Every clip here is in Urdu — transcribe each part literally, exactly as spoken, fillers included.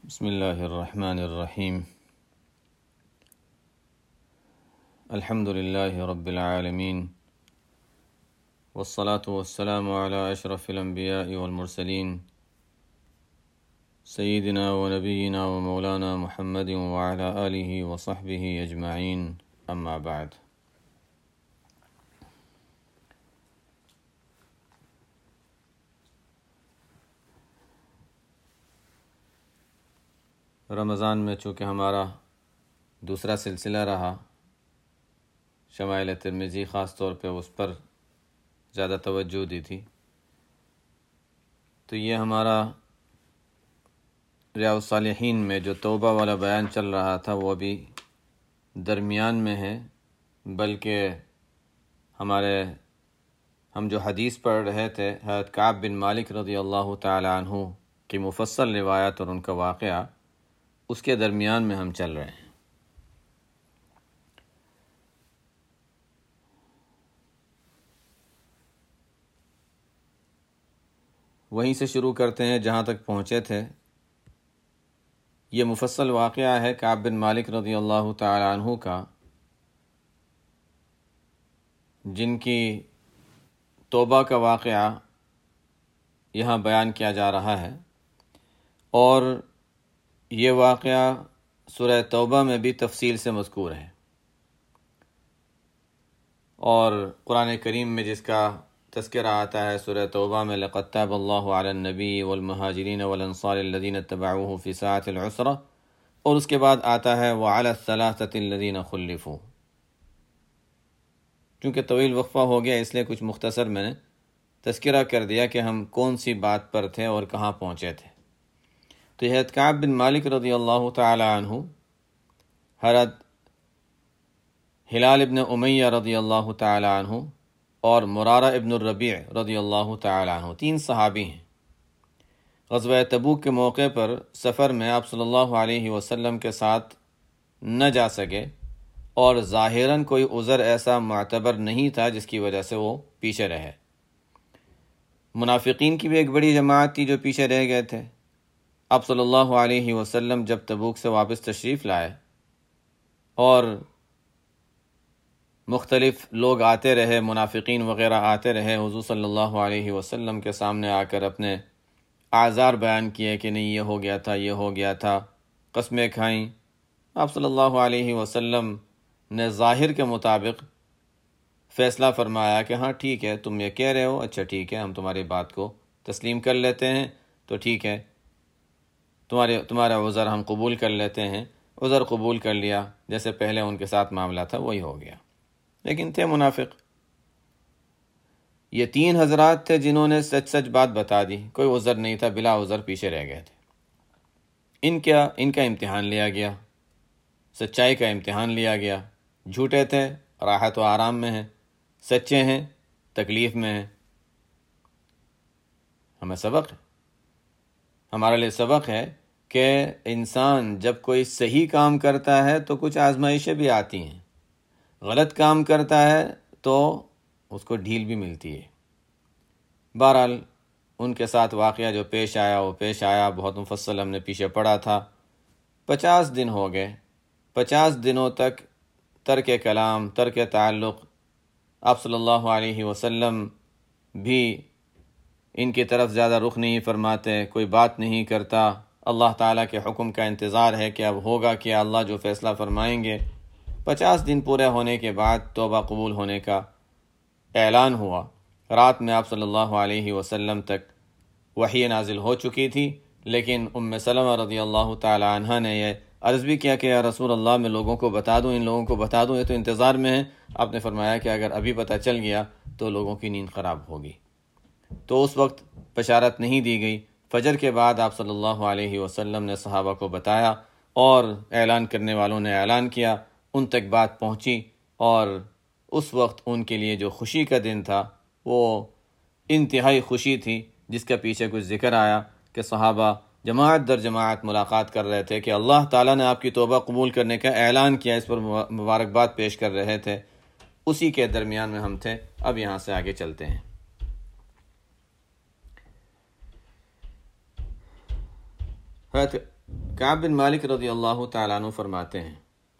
بسم اللہ الرحمن الرحیم الحمد للہ رب العالمین والصلاة والسلام علی اشرف الانبیاء والمرسلین سیدنا و نبینا و مولانا محمد وعلی آلہ وصحبہ اجمعین اما بعد۔ رمضان میں چونکہ ہمارا دوسرا سلسلہ رہا، شمائل ترمذی خاص طور پہ اس پر زیادہ توجہ دی تھی، تو یہ ہمارا ریاض الصالحین میں جو توبہ والا بیان چل رہا تھا وہ ابھی درمیان میں ہے، بلکہ ہمارے ہم جو حدیث پڑھ رہے تھے حضرت کعب بن مالک رضی اللہ تعالی عنہ کی مفصل روایت اور ان کا واقعہ، اس کے درمیان میں ہم چل رہے ہیں۔ وہیں سے شروع کرتے ہیں جہاں تک پہنچے تھے۔ یہ مفصل واقعہ ہے کعب بن مالک رضی اللہ تعالی عنہ کا، جن کی توبہ کا واقعہ یہاں بیان کیا جا رہا ہے، اور یہ واقعہ سورہ توبہ میں بھی تفصیل سے مذکور ہے، اور قرآن کریم میں جس کا تذکرہ آتا ہے سورہ توبہ میں لَقَدْ تَابَ اللَّهُ عَلَى النَّبِيِّ وَالْمُهَاجِرِينَ وَالْأَنصَارِ الَّذِينَ اتَّبَعُوهُ فِي سَاعَةِ الْعُسْرَةِ، اور اس کے بعد آتا ہے وَعَلَى الثَّلَاثَةِ الَّذِينَ خُلِّفُوا۔ چونکہ طویل وقفہ ہو گیا اس لیے کچھ مختصر میں نے تذکرہ کر دیا کہ ہم کون سی بات پر تھے اور کہاں پہنچے تھے۔ تو حضرت کعب بن مالک رضی اللہ تعالی عنہ، حضرت ہلال ابن امیہ رضی اللہ تعالی عنہ اور مرارہ ابن الربیع رضی اللہ تعالی عنہ، تین صحابی ہیں۔ غزوہ تبوک کے موقع پر سفر میں آپ صلی اللہ علیہ وسلم کے ساتھ نہ جا سکے، اور ظاہراً کوئی عذر ایسا معتبر نہیں تھا جس کی وجہ سے وہ پیچھے رہے۔ منافقین کی بھی ایک بڑی جماعت تھی جو پیچھے رہ گئے تھے۔ آپ صلی اللہ علیہ وسلم جب تبوک سے واپس تشریف لائے اور مختلف لوگ آتے رہے، منافقین وغیرہ آتے رہے، حضور صلی اللہ علیہ وسلم کے سامنے آ کر اپنے اعذار بیان کیے کہ نہیں یہ ہو گیا تھا، یہ ہو گیا تھا، قسمیں کھائیں۔ آپ صلی اللہ علیہ وسلم نے ظاہر کے مطابق فیصلہ فرمایا کہ ہاں ٹھیک ہے، تم یہ کہہ رہے ہو، اچھا ٹھیک ہے، ہم تمہاری بات کو تسلیم کر لیتے ہیں، تو ٹھیک ہے، تمہارے تمہارا عذر ہم قبول کر لیتے ہیں۔ عذر قبول کر لیا، جیسے پہلے ان کے ساتھ معاملہ تھا وہی ہو گیا، لیکن تھے منافق۔ یہ تین حضرات تھے جنہوں نے سچ سچ بات بتا دی، کوئی عذر نہیں تھا، بلا عذر پیچھے رہ گئے تھے۔ ان کا ان کا امتحان لیا گیا، سچائی کا امتحان لیا گیا۔ جھوٹے تھے، راحت و آرام میں ہیں، سچے ہیں، تکلیف میں ہیں۔ ہمیں سبق ہے، ہمارے لیے سبق ہے کہ انسان جب کوئی صحیح کام کرتا ہے تو کچھ آزمائشیں بھی آتی ہیں، غلط کام کرتا ہے تو اس کو ڈھیل بھی ملتی ہے۔ بہرحال ان کے ساتھ واقعہ جو پیش آیا وہ پیش آیا، بہت مفصل ہم نے پیچھے پڑھا تھا۔ پچاس دن ہو گئے، پچاس دنوں تک ترک کلام، ترک تعلق، آپ صلی اللہ علیہ وسلم بھی ان کی طرف زیادہ رخ نہیں فرماتے، کوئی بات نہیں کرتا۔ اللہ تعالیٰ کے حکم کا انتظار ہے کہ اب ہوگا کہ اللہ جو فیصلہ فرمائیں گے۔ پچاس دن پورے ہونے کے بعد توبہ قبول ہونے کا اعلان ہوا۔ رات میں آپ صلی اللہ علیہ وسلم تک وحی نازل ہو چکی تھی، لیکن ام سلمہ رضی اللہ تعالی عنہ نے یہ عرض بھی کیا کہ یا رسول اللہ میں لوگوں کو بتا دوں، ان لوگوں کو بتا دوں، یہ تو انتظار میں ہیں۔ آپ نے فرمایا کہ اگر ابھی پتہ چل گیا تو لوگوں کی نیند خراب ہوگی، تو اس وقت بشارت نہیں دی گئی۔ فجر کے بعد آپ صلی اللہ علیہ وسلم نے صحابہ کو بتایا، اور اعلان کرنے والوں نے اعلان کیا، ان تک بات پہنچی، اور اس وقت ان کے لیے جو خوشی کا دن تھا وہ انتہائی خوشی تھی، جس کا پیچھے کچھ ذکر آیا کہ صحابہ جماعت در جماعت ملاقات کر رہے تھے کہ اللہ تعالیٰ نے آپ کی توبہ قبول کرنے کا اعلان کیا، اس پر مبارکباد پیش کر رہے تھے۔ اسی کے درمیان میں ہم تھے۔ اب یہاں سے آگے چلتے ہیں۔ حضرت کعب بن مالک رضی اللہ تعالیٰ عنہ فرماتے ہیں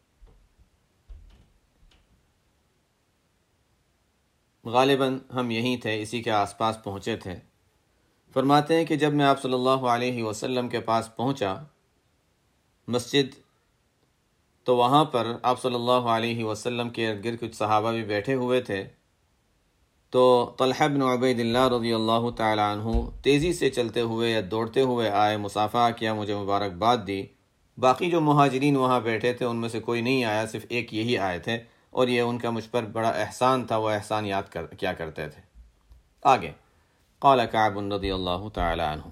غالباً ہم یہیں تھے، اسی کے آس پاس پہنچے تھے۔ فرماتے ہیں کہ جب میں آپ صلی اللہ علیہ وسلم کے پاس پہنچا مسجد، تو وہاں پر آپ صلی اللہ علیہ وسلم کے ارد گرد کچھ صحابہ بھی بیٹھے ہوئے تھے۔ تو طلحہ بن عبید اللہ رضی اللہ تعالیٰ عنہ تیزی سے چلتے ہوئے یا دوڑتے ہوئے آئے، مصافحہ کیا، مجھے مبارکباد دی۔ باقی جو مہاجرین وہاں بیٹھے تھے ان میں سے کوئی نہیں آیا، صرف ایک یہی آئے تھے، اور یہ ان کا مجھ پر بڑا احسان تھا، وہ احسان یاد کر کیا کرتے تھے۔ آگے قال کعب رضی اللہ تعالیٰ عنہ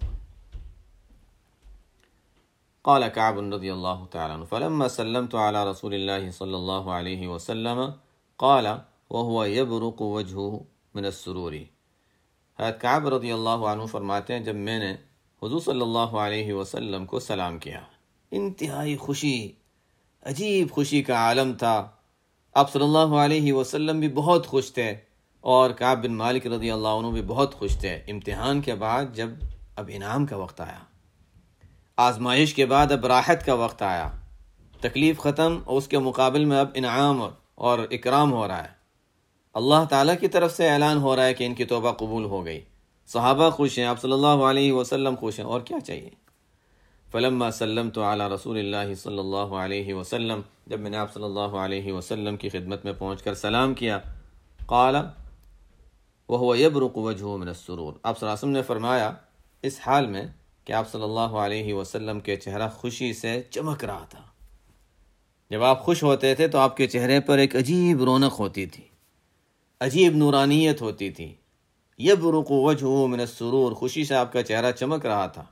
قال کعب رضی اللہ تعالیٰ عنہ فلما سلمت على رسول اللہ صلی اللہ علیہ وسلم قال وهو يبرق وجهه من السرور۔ حضرت کعب رضی اللہ عنہ فرماتے ہیں جب میں نے حضور صلی اللہ علیہ وسلم کو سلام کیا، انتہائی خوشی، عجیب خوشی کا عالم تھا۔ آپ صلی اللہ علیہ وسلم بھی بہت خوش تھے، اور کعب بن مالک رضی اللہ عنہ بھی بہت خوش تھے۔ امتحان کے بعد جب اب انعام کا وقت آیا، آزمائش کے بعد اب راحت کا وقت آیا، تکلیف ختم، اور اس کے مقابل میں اب انعام اور اکرام ہو رہا ہے۔ اللہ تعالیٰ کی طرف سے اعلان ہو رہا ہے کہ ان کی توبہ قبول ہو گئی، صحابہ خوش ہیں، آپ صلی اللہ علیہ وسلم خوش ہیں، اور کیا چاہیے۔ فلما سلمت علی رسول اللہ صلی اللہ علیہ وسلم، جب میں نے آپ صلی اللہ علیہ وسلم کی خدمت میں پہنچ کر سلام کیا، قال وهو يبرق وجهه من السرور، آپ صلی اللہ علیہ وسلم نے فرمایا اس حال میں کہ آپ صلی اللہ علیہ وسلم کے چہرہ خوشی سے چمک رہا تھا۔ جب آپ خوش ہوتے تھے تو آپ کے چہرے پر ایک عجیب رونق ہوتی تھی، عجیب نورانیت ہوتی تھی۔ یبرق وجهه من السرور، خوشی سے آپ کا چہرہ چمک رہا تھا۔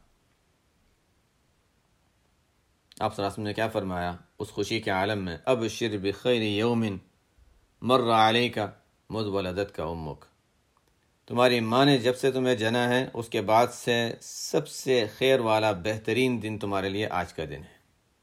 آپ صلی اللہ علیہ وسلم نے کیا فرمایا اس خوشی کے عالم میں؟ ابشر بخیر یوم مر علیک مذ ولدتک امک، تمہاری ماں نے جب سے تمہیں جنا ہے اس کے بعد سے سب سے خیر والا بہترین دن تمہارے لیے آج کا دن ہے۔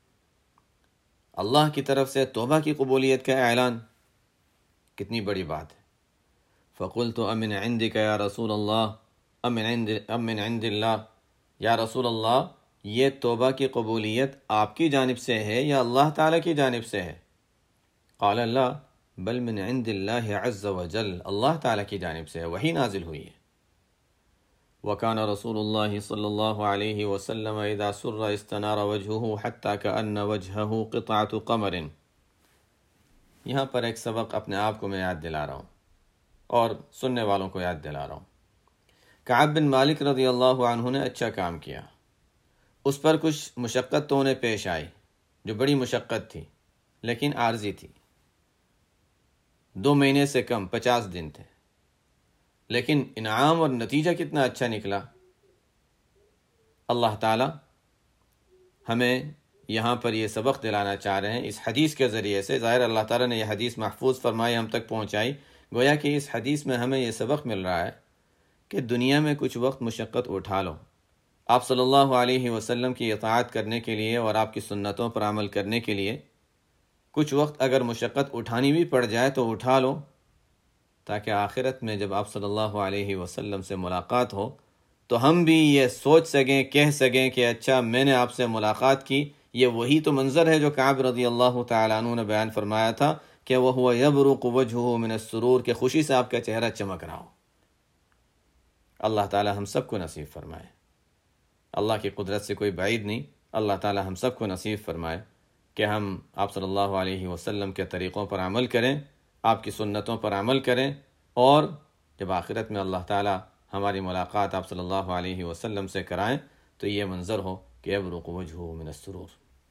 اللہ کی طرف سے توبہ کی قبولیت کا اعلان کتنی بڑی بات ہے۔ فقلت امن عندک یا رسول اللہ امن عند امن عند اللہ، یا رسول اللہ یہ توبہ کی قبولیت آپ کی جانب سے ہے یا اللہ تعالیٰ کی جانب سے ہے؟ قال اللہ بل من عند اللہ عز وجل، اللہ تعالیٰ کی جانب سے ہے، وحی نازل ہوئی ہے۔ وکان رسول اللہ صلی اللہ علیہ وسلم اذا سر استنار وجهه حتى كأن وجهه قطعة قمر۔ یہاں پر ایک سبق اپنے آپ کو میں یاد دلا رہا ہوں اور سننے والوں کو یاد دلا رہا ہوں۔ کعب بن مالک رضی اللہ عنہ نے اچھا کام کیا، اس پر کچھ مشقت تو انہیں پیش آئی، جو بڑی مشقت تھی لیکن عارضی تھی، دو مہینے سے کم، پچاس دن تھے، لیکن انعام اور نتیجہ کتنا اچھا نکلا۔ اللہ تعالی ہمیں یہاں پر یہ سبق دلانا چاہ رہے ہیں اس حدیث کے ذریعے سے۔ ظاہر اللہ تعالیٰ نے یہ حدیث محفوظ فرمائی، ہم تک پہنچائی، گویا کہ اس حدیث میں ہمیں یہ سبق مل رہا ہے کہ دنیا میں کچھ وقت مشقت اٹھا لو، آپ صلی اللہ علیہ وسلم کی اطاعت کرنے کے لیے اور آپ کی سنتوں پر عمل کرنے کے لیے کچھ وقت اگر مشقت اٹھانی بھی پڑ جائے تو اٹھا لو، تاکہ آخرت میں جب آپ صلی اللہ علیہ وسلم سے ملاقات ہو تو ہم بھی یہ سوچ سکیں، کہہ سکیں کہ اچھا میں نے آپ سے ملاقات کی۔ یہ وہی تو منظر ہے جو کعب رضی اللہ تعالیٰ عنہ نے بیان فرمایا تھا کہ وَهُوَ يَبْرُقُ وَجْهُهُ مِنَ السُّرُورِ، کہ خوشی سے آپ کا چہرہ چمک رہا ہو۔ اللہ تعالیٰ ہم سب کو نصیب فرمائے، اللہ کی قدرت سے کوئی بعید نہیں، اللہ تعالیٰ ہم سب کو نصیب فرمائے کہ ہم آپ صلی اللہ علیہ وسلم کے طریقوں پر عمل کریں، آپ کی سنتوں پر عمل کریں، اور جب آخرت میں اللہ تعالیٰ ہماری ملاقات آپ صلی اللہ علیہ وسلم سے کرائیں تو یہ منظر ہو کہ یبرق وجهه من السرور۔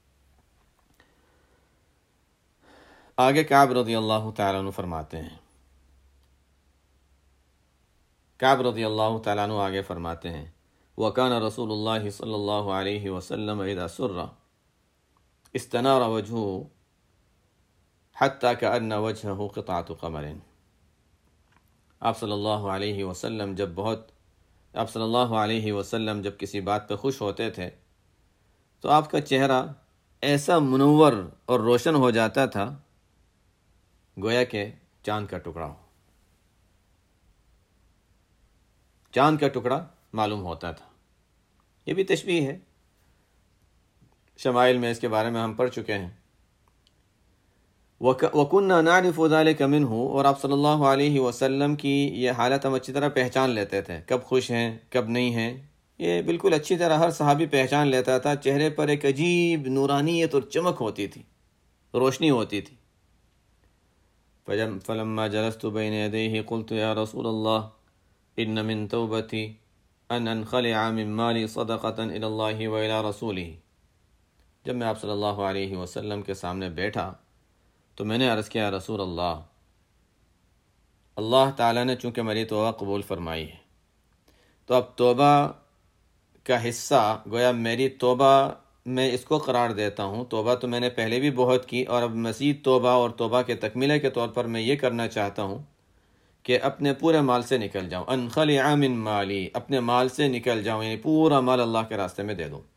آگے کعب رضی اللہ تعالیٰ عنہ فرماتے ہیں، کعب رضی اللہ تعالیٰ عنہ آگے فرماتے ہیں وَكَانَ رسول اللہ صلی اللہ علیہ وسلم اذا سر استنار وجهه حتى كأن وجهه قطعة قمر۔ آپ صلی اللہ علیہ وسلم جب بہت آپ صلی اللہ علیہ وسلم جب کسی بات پہ خوش ہوتے تھے تو آپ کا چہرہ ایسا منور اور روشن ہو جاتا تھا گویا کہ چاند کا ٹکڑا ہو، چاند کا ٹکڑا معلوم ہوتا تھا۔ یہ بھی تشبیہ ہے، شمائل میں اس کے بارے میں ہم پڑھ چکے ہیں۔ وَكُنَّا نَعْرِفُ ذَلِكَ مِنْهُ، اور آپ صلی اللہ علیہ وسلم کی یہ حالت ہم اچھی طرح پہچان لیتے تھے، کب خوش ہیں کب نہیں ہیں، یہ بالکل اچھی طرح ہر صحابی پہچان لیتا تھا۔ چہرے پر ایک عجیب نورانیت اور چمک ہوتی تھی، روشنی ہوتی تھی۔ فَلَمَّا جَلَسْتُ بَيْنَ يَدَيْهِ قُلْتُ يَا رَسُولَ اللَّهِ إِنَّ مِن تَوْبَتِي أَنْ أَنْخَلِعَ مِن مَالِي صَدَقَةً إِلَى اللَّهِ وَإِلَى رَسُولِهِ۔ جب میں آپ صلی اللہ علیہ وسلم کے سامنے بیٹھا تو میں نے عرض کیا، رسول اللہ، اللہ تعالیٰ نے چونکہ میری توبہ قبول فرمائی ہے، تو اب توبہ کا حصہ گویا میری توبہ میں اس کو قرار دیتا ہوں۔ توبہ تو میں نے پہلے بھی بہت کی، اور اب مزید توبہ اور توبہ کے تکملے کے طور پر میں یہ کرنا چاہتا ہوں کہ اپنے پورے مال سے نکل جاؤں، انخلع من مالی، اپنے مال سے نکل جاؤں، یعنی پورا مال اللہ کے راستے میں دے دوں،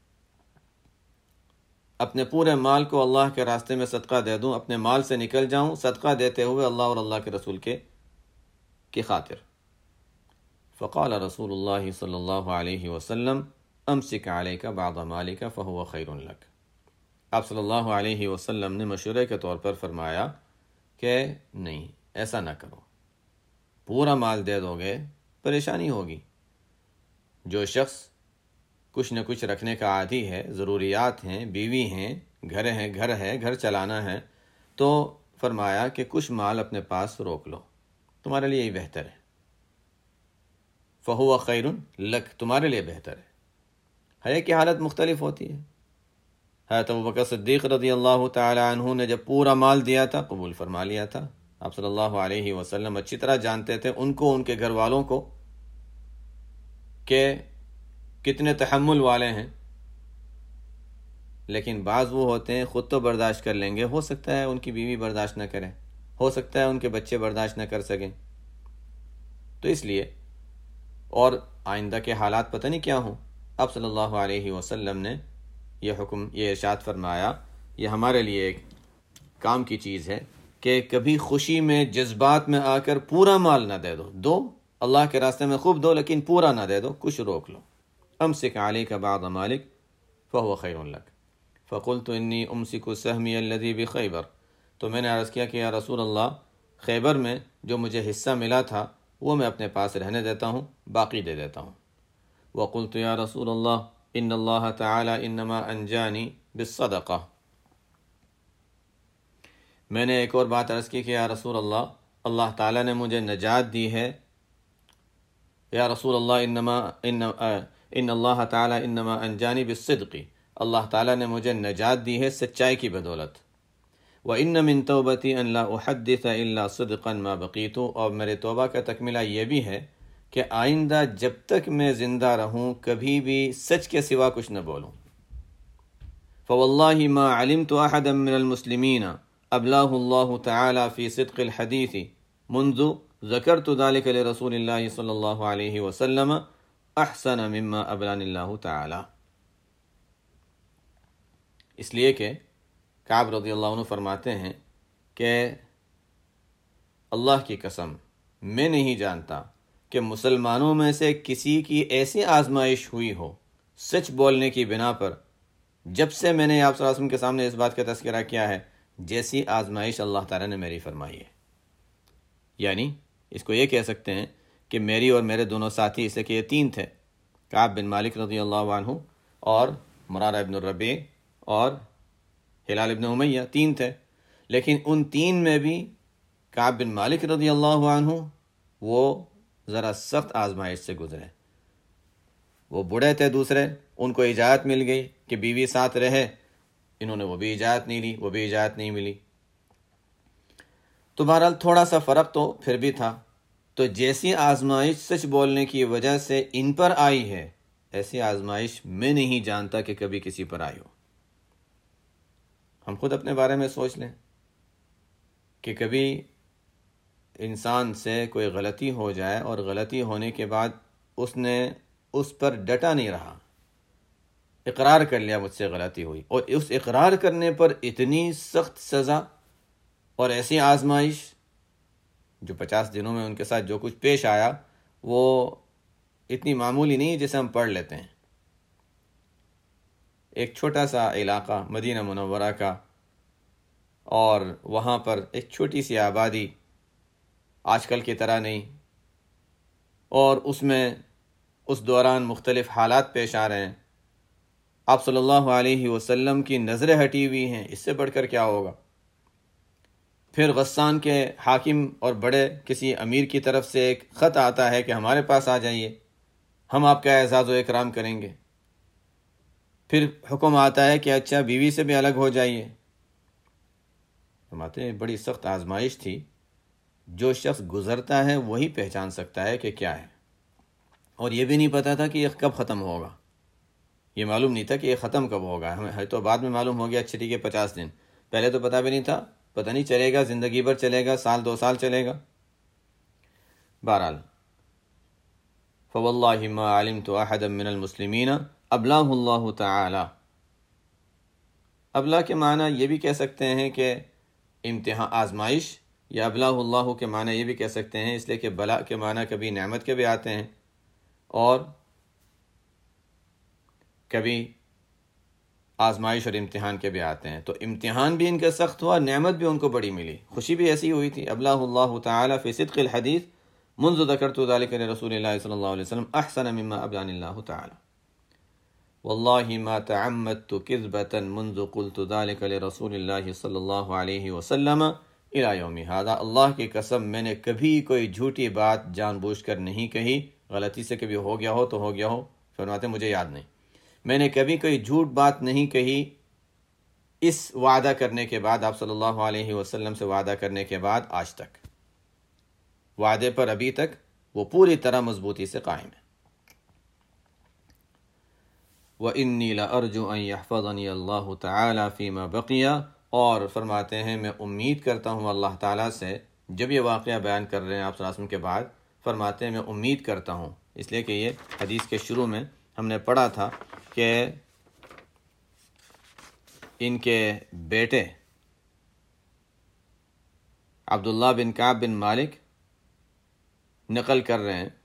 اپنے پورے مال کو اللہ کے راستے میں صدقہ دے دوں، اپنے مال سے نکل جاؤں صدقہ دیتے ہوئے اللہ اور اللہ کے رسول کے کی خاطر۔ فقال رسول اللہ صلی اللہ علیہ وسلم امسک علیک بعض مالک فہو خیر لک۔ آپ صلی اللہ علیہ وسلم نے مشورے کے طور پر فرمایا کہ نہیں، ایسا نہ کرو، پورا مال دے دو گے پریشانی ہوگی۔ جو شخص کچھ نہ کچھ رکھنے کا عادی ہے، ضروریات ہیں، بیوی ہیں، گھر ہیں، گھر ہے، گھر چلانا ہے، تو فرمایا کہ کچھ مال اپنے پاس روک لو، تمہارے لیے یہ بہتر ہے۔ فہو خیر لک، تمہارے لیے بہتر ہے۔ ہے کہ حالت مختلف ہوتی ہے۔ حضرت ابوبکر صدیق رضی اللہ تعالی عنہ نے جب پورا مال دیا تھا، قبول فرما لیا تھا۔ آپ صلی اللہ علیہ وسلم اچھی طرح جانتے تھے ان کو، ان کے گھر والوں کو، کہ کتنے تحمل والے ہیں، لیکن بعض وہ ہوتے ہیں خود تو برداشت کر لیں گے، ہو سکتا ہے ان کی بیوی برداشت نہ کرے، ہو سکتا ہے ان کے بچے برداشت نہ کر سکیں، تو اس لیے، اور آئندہ کے حالات پتہ نہیں کیا ہوں، آپ صلی اللہ علیہ وسلم نے یہ حکم، یہ ارشاد فرمایا، یہ ہمارے لیے ایک کام کی چیز ہے کہ کبھی خوشی میں، جذبات میں آ کر پورا مال نہ دے دو، دو اللہ کے راستے میں خوب دو، لیکن پورا نہ دے دو، کچھ روک لو۔ امسک علیک بعض مالک فہو خیر لک۔ فقلت انی امسک سہمی الذی بخیبر، تو میں نے عرض کیا کہ یا رسول اللہ، خیبر میں جو مجھے حصہ ملا تھا وہ میں اپنے پاس رہنے دیتا ہوں، باقی دے دیتا ہوں۔ وقلت یا رسول اللہ ان اللہ تعالی انما انجانی بالصدقہ، میں نے ایک اور بات عرض کی کہ یا رسول اللہ، اللہ تعالیٰ نے مجھے نجات دی ہے، یا رسول اللہ انما ان ان اللہ تعالیٰ انما انجانی بالصدق، اللہ تعالیٰ نے مجھے نجات دی ہے سچائی کی بدولت۔ وَإِنَّ مِن تَوْبَتِي أَن لَا أُحَدِّثَ إِلَّا صِدْقًا مَا بَقِيتُ، اور میرے توبہ کا تکملہ یہ بھی ہے کہ آئندہ جب تک میں زندہ رہوں کبھی بھی سچ کے سوا کچھ نہ بولوں۔ فَوَاللَّهِ مَا عَلِمْتُ أَحَدًا مِّنَ الْمُسْلِمِينَ أَبْلَاهُ اللَّهُ تَعَالَى فِي صِدْقِ الْحَدِيثِ مُنذُ ذَكَرْتُ ذَلِكَ لِرَسُولِ اللَّهِ صلی اللہ علیہ وسلم أَحْسَنَ مِمَّا أَبْلَانِ اللَّهُ تَعَالَى، اس لیے کہ کعب رضی اللہ عنہ فرماتے ہیں کہ اللہ کی قسم میں نہیں جانتا کہ مسلمانوں میں سے کسی کی ایسی آزمائش ہوئی ہو سچ بولنے کی بنا پر، جب سے میں نے آپ صلی اللہ علیہ وسلم کے سامنے اس بات کا تذکرہ کیا ہے، جیسی آزمائش اللہ تعالیٰ نے میری فرمائی ہے۔ یعنی اس کو یہ کہہ سکتے ہیں کہ میری اور میرے دونوں ساتھی، اسے کہ یہ تین تھے، کعب بن مالک رضی اللہ عنہ اور مرارہ ابن الربیع اور ہلال ابن امیہ، تین تھے، لیکن ان تین میں بھی کعب بن مالک رضی اللہ عنہ وہ ذرا سخت آزمائش سے گزرے۔ وہ بوڑھے تھے، دوسرے ان کو اجازت مل گئی کہ بیوی ساتھ رہے، انہوں نے وہ بھی اجازت نہیں لی، وہ بھی اجازت نہیں ملی، تو بہرحال تھوڑا سا فرق تو پھر بھی تھا۔ تو جیسی آزمائش سچ بولنے کی وجہ سے ان پر آئی ہے، ایسی آزمائش میں نہیں جانتا کہ کبھی کسی پر آئی ہو۔ ہم خود اپنے بارے میں سوچ لیں کہ کبھی انسان سے کوئی غلطی ہو جائے اور غلطی ہونے کے بعد اس نے اس پر ڈٹا نہیں رہا، اقرار کر لیا مجھ سے غلطی ہوئی، اور اس اقرار کرنے پر اتنی سخت سزا اور ایسی آزمائش، جو پچاس دنوں میں ان کے ساتھ جو کچھ پیش آیا وہ اتنی معمولی نہیں جسے ہم پڑھ لیتے ہیں۔ ایک چھوٹا سا علاقہ مدینہ منورہ کا، اور وہاں پر ایک چھوٹی سی آبادی، آج کل کی طرح نہیں، اور اس میں اس دوران مختلف حالات پیش آ رہے ہیں، آپ صلی اللہ علیہ وسلم کی نظریں ہٹی ہوئی ہیں، اس سے بڑھ کر کیا ہوگا؟ پھر غسان کے حاکم اور بڑے کسی امیر کی طرف سے ایک خط آتا ہے کہ ہمارے پاس آ جائیے، ہم آپ کا اعزاز و اکرام کریں گے۔ پھر حکم آتا ہے کہ اچھا بیوی سے بھی الگ ہو جائیے۔ فرماتے ہیں بڑی سخت آزمائش تھی، جو شخص گزرتا ہے وہی پہچان سکتا ہے کہ کیا ہے، اور یہ بھی نہیں پتا تھا کہ یہ کب ختم ہوگا، یہ معلوم نہیں تھا کہ یہ ختم کب ہوگا، ہمیں تو بعد میں معلوم ہو گیا اچھا ٹھیک ہے پچاس دن، پہلے تو پتہ بھی نہیں تھا، پتہ نہیں چلے گا زندگی بھر چلے گا، سال دو سال چلے گا۔ بہرحال فواللہ ما علمت احدا من المسلمین ابلاہ اللہ تعالی، ابلا کے معنی یہ بھی کہہ سکتے ہیں کہ امتحان، آزمائش، یا ابلاہ اللہ کے معنی یہ بھی کہہ سکتے ہیں، اس لیے کہ بلا کے معنی کبھی نعمت کے بھی آتے ہیں اور کبھی آزمائش اور امتحان کے بھی آتے ہیں، تو امتحان بھی ان کا سخت ہوا، نعمت بھی ان کو بڑی ملی، خوشی بھی ایسی ہوئی تھی۔ ابلاہ اللہ تعالی فی صدق الحدیث منذ ذکرت ذلك لرسول اللہ صلی اللہ علیہ وسلم احسن مما ابلانی اللہ تعالی واللہ ما تعمدت کذبة منذ قلت ذلك لرسول اللہ صلی اللہ علیہ وسلم الى یوم ھذا، اللہ کی قسم میں نے کبھی کوئی جھوٹی بات جان بوجھ کر نہیں کہی، غلطی سے کبھی ہو گیا ہو تو ہو گیا ہو، فرماتے مجھے یاد نہیں، میں نے کبھی کوئی جھوٹ بات نہیں کہی اس وعدہ کرنے کے بعد، آپ صلی اللہ علیہ وسلم سے وعدہ کرنے کے بعد آج تک، وعدے پر ابھی تک وہ پوری طرح مضبوطی سے قائم ہے۔ وَإِنِّي لَأَرْجُو أَن يَحْفَظَنِيَ اللَّهُ تَعَالَى فِي مَا بَقِيَ، اور فرماتے ہیں میں امید کرتا ہوں اللہ تعالیٰ سے، جب یہ واقعہ بیان کر رہے ہیں آپ صلی اللہ علیہ وسلم کے بعد، فرماتے ہیں میں امید کرتا ہوں، اس لیے کہ یہ حدیث کے شروع میں ہم نے پڑھا تھا کہ ان کے بیٹے عبداللہ بن کعب بن مالک نقل کر رہے ہیں،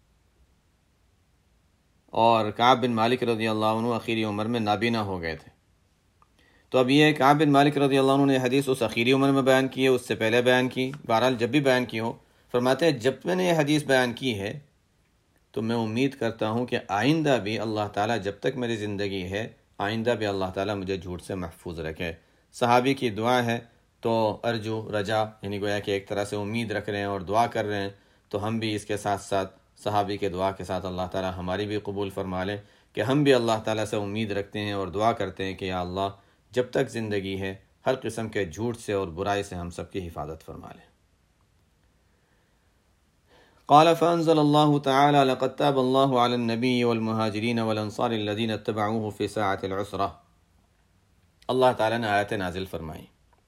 اور کعب بن مالک رضی اللہ عنہ اخیری عمر میں نابینا ہو گئے تھے، تو اب یہ کعب بن مالک رضی اللہ عنہ نے حدیث اس اخیری عمر میں بیان کی ہے، اس سے پہلے بیان کی، بہرحال جب بھی بیان کی ہو، فرماتے ہیں جب میں نے یہ حدیث بیان کی ہے تو میں امید کرتا ہوں کہ آئندہ بھی اللہ تعالیٰ، جب تک میری زندگی ہے آئندہ بھی اللہ تعالیٰ مجھے جھوٹ سے محفوظ رکھے۔ صحابی کی دعا ہے تو ارجو، رجا، یعنی گویا کہ ایک طرح سے امید رکھ رہے ہیں اور دعا کر رہے ہیں، تو ہم بھی اس کے ساتھ ساتھ صحابی کے دعا کے ساتھ اللہ تعالیٰ ہماری بھی قبول فرما لیں کہ ہم بھی اللہ تعالیٰ سے امید رکھتے ہیں اور دعا کرتے ہیں کہ یا اللہ جب تک زندگی ہے ہر قسم کے جھوٹ سے اور برائی سے ہم سب کی حفاظت فرما لیں۔ قال فانزل الله تعالى لقد تاب الله على النبي والمهاجرين والانصار الذين اتبعوه في ساعة العسرة، اللہ تعالیٰ نے آیت نازل فرمائی،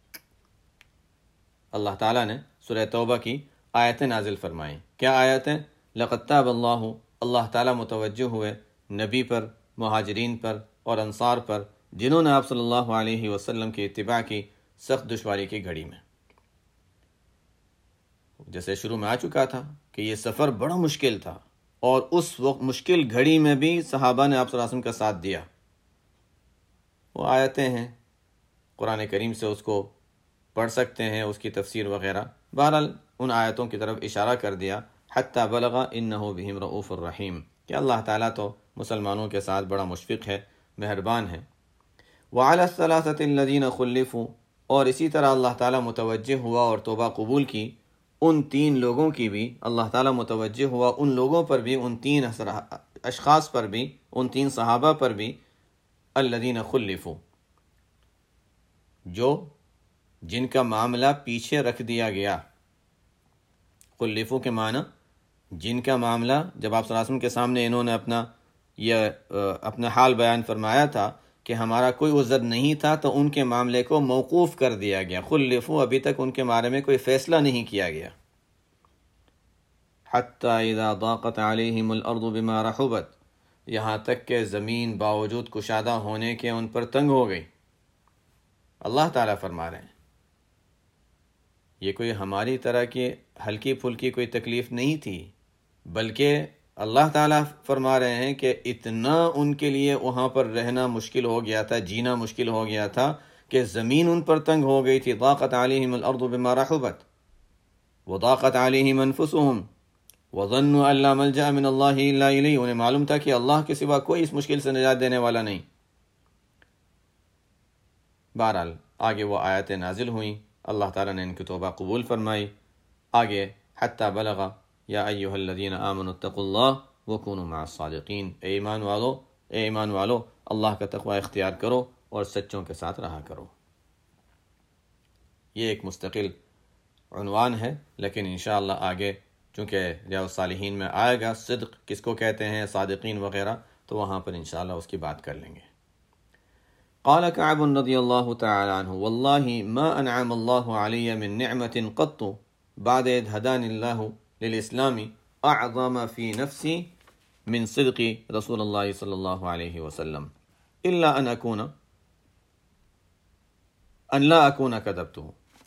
اللہ تعالیٰ نے سورہ توبہ کی آیتیں نازل فرمائیں۔ کیا آیتیں؟ لقد تاب اللہ، اللہ تعالیٰ متوجہ ہوئے نبی پر، مہاجرین پر اور انصار پر، جنہوں نے آپ صلی اللہ علیہ وسلم کی اتباع کی سخت دشواری کی گھڑی میں۔ جیسے شروع میں آ چکا تھا کہ یہ سفر بڑا مشکل تھا، اور اس وقت مشکل گھڑی میں بھی صحابہ نے آپ صلی اللہ علیہ وسلم کا ساتھ دیا۔ وہ آیتیں ہیں، قرآن کریم سے اس کو پڑھ سکتے ہیں، اس کی تفسیر وغیرہ، بہرحال ان آیتوں کی طرف اشارہ کر دیا، حتی بلغ انہ بہم رؤوف الرحیم، کہ اللہ تعالیٰ تو مسلمانوں کے ساتھ بڑا مشفق ہے، مہربان ہے۔ وعلی الثلاثۃ الذین خلفوا، اور اسی طرح اللہ تعالیٰ متوجہ ہوا اور توبہ قبول کی ان تین لوگوں کی بھی، اللہ تعالیٰ متوجہ ہوا ان لوگوں پر بھی، ان تین اشخاص پر بھی، ان تین صحابہ پر بھی، الذین خلفوا، جو جن کا معاملہ پیچھے رکھ دیا گیا۔ خلفوا کے معنی جن کا معاملہ، جب آپ صلی اللہ علیہ وسلم کے سامنے انہوں نے اپنا یہ اپنا حال بیان فرمایا تھا کہ ہمارا کوئی عذر نہیں تھا، تو ان کے معاملے کو موقوف کر دیا گیا۔ خلفوا، ابھی تک ان کے بارے میں کوئی فیصلہ نہیں کیا گیا۔ حتی اذا ضاقت علیہم الارض بما رحبت، یہاں تک کہ زمین باوجود کشادہ ہونے کے ان پر تنگ ہو گئی۔ اللہ تعالیٰ فرما رہے ہیں یہ کوئی ہماری طرح کی ہلکی پھلکی کوئی تکلیف نہیں تھی، بلکہ اللہ تعالیٰ فرما رہے ہیں کہ اتنا ان کے لیے وہاں پر رہنا مشکل ہو گیا تھا، جینا مشکل ہو گیا تھا کہ زمین ان پر تنگ ہو گئی تھی. ضاقت علیہم الارض بما رحبت وضاقت علیہم انفسہم وظنوا ان لا ملجأ من اللہ الا الیہ. انہیں معلوم تھا کہ اللہ کے سوا کوئی اس مشکل سے نجات دینے والا نہیں. بہرحال آگے وہ آیتیں نازل ہوئیں، اللہ تعالیٰ نے ان کی توبہ قبول فرمائی. آگے حتی بلغ یا ایہا الذین آمنوا اتقوا اللہ وکونوا مع الصادقین. اے ایمان والو اے ایمان والو اللہ کا تقوی اختیار کرو اور سچوں کے ساتھ رہا کرو. یہ ایک مستقل عنوان ہے، لیکن انشاءاللہ آگے چونکہ ریاض الصالحین میں آئے گا صدق کس کو کہتے ہیں، صادقین وغیرہ، تو وہاں پر انشاءاللہ اس کی بات کر لیں گے. قال كعب رضی اللہ تعالی عنہ واللہ ما انعم اللہ علی من نعمت قط بعد اذ ہدانی اللہ للاسلام اعظم فی نفسی من صدق رسول اللہ صلی اللہ علیہ وسلم الا ان اکون ان لا اکون کذبتہ.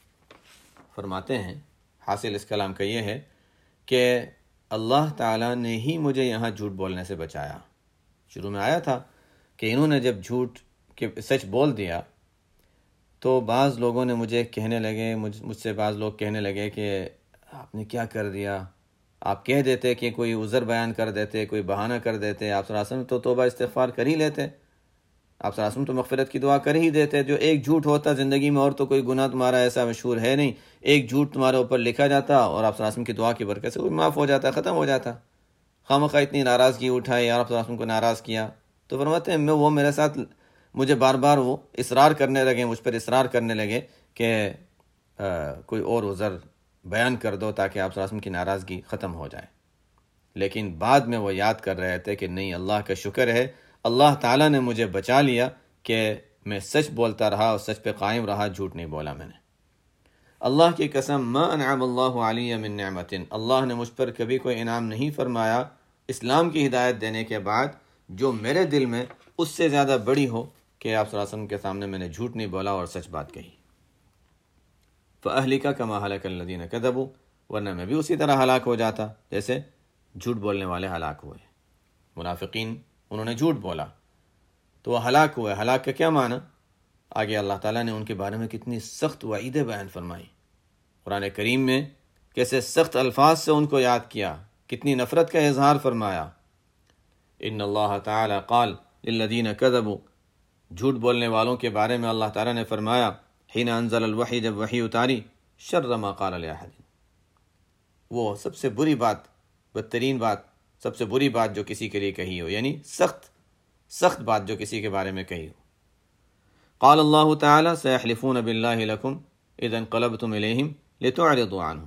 فرماتے ہیں حاصل اس کلام کا یہ ہے کہ اللہ تعالیٰ نے ہی مجھے یہاں جھوٹ بولنے سے بچایا. شروع میں آیا تھا کہ انہوں نے جب جھوٹ کہ سچ بول دیا تو بعض لوگوں نے مجھے کہنے لگے مجھ مجھ سے بعض لوگ کہنے لگے کہ آپ نے کیا کر دیا، آپ کہہ دیتے کہ کوئی عذر بیان کر دیتے، کوئی بہانہ کر دیتے، آپ صلی اللہ علیہ وسلم تو توبہ استغفار کر ہی لیتے، آپ صلی اللہ علیہ وسلم تو مغفرت کی دعا کر ہی دیتے. جو ایک جھوٹ ہوتا زندگی میں اور تو کوئی گناہ تمہارا ایسا مشہور ہے نہیں، ایک جھوٹ تمہارے اوپر لکھا جاتا اور آپ صلی اللہ علیہ وسلم کی دعا کی برکت سے کوئی معاف ہو جاتا، ختم ہو جاتا. خامخواہ اتنی ناراضگی اٹھائی اور آپ صلی اللہ علیہ وسلم کو ناراض کیا. تو فرماتے ہیں میں وہ میرے ساتھ مجھے بار بار وہ اصرار کرنے لگے، مجھ پر اصرار کرنے لگے کہ کوئی اور عذر بیان کر دو تاکہ آپ صلی اللہ علیہ وسلم کی ناراضگی ختم ہو جائے. لیکن بعد میں وہ یاد کر رہے تھے کہ نہیں، اللہ کا شکر ہے اللہ تعالیٰ نے مجھے بچا لیا کہ میں سچ بولتا رہا اور سچ پہ قائم رہا، جھوٹ نہیں بولا میں نے. اللہ کی قسم ما انعم اللہ علی من نعمت، اللہ نے مجھ پر کبھی کوئی انعام نہیں فرمایا اسلام کی ہدایت دینے کے بعد جو میرے دل میں اس سے زیادہ بڑی ہو کہ آپ صلی اللہ علیہ وسلم کے سامنے میں نے جھوٹ نہیں بولا اور سچ بات کہی. فَأَهْلِكَ كَمَا هَلَكَ الَّذِينَ كَذَبُوا، ورنہ میں بھی اسی طرح ہلاک ہو جاتا جیسے جھوٹ بولنے والے ہلاک ہوئے. منافقین انہوں نے جھوٹ بولا تو وہ ہلاک ہوئے. ہلاک کا کیا معنی؟ آگے اللہ تعالیٰ نے ان کے بارے میں کتنی سخت وعیدیں بیان فرمائی. قرآن کریم میں کیسے سخت الفاظ سے ان کو یاد کیا، کتنی نفرت کا اظہار فرمایا. ان اللہ تعالی قال للذین کذبوا، جھوٹ بولنے والوں کے بارے میں اللہ تعالیٰ نے فرمایا حین انزل الوحی، جب وحی اتاری، شر ما قال لأحد، وہ سب سے بری بات، بدترین بات، سب سے بری بات جو کسی کے لیے کہی ہو، یعنی سخت سخت بات جو کسی کے بارے میں کہی ہو. قال اللہ تعالی سیحلفون باللہ لکم اذا انقلبتم الیہم لتعرضوا عنہم،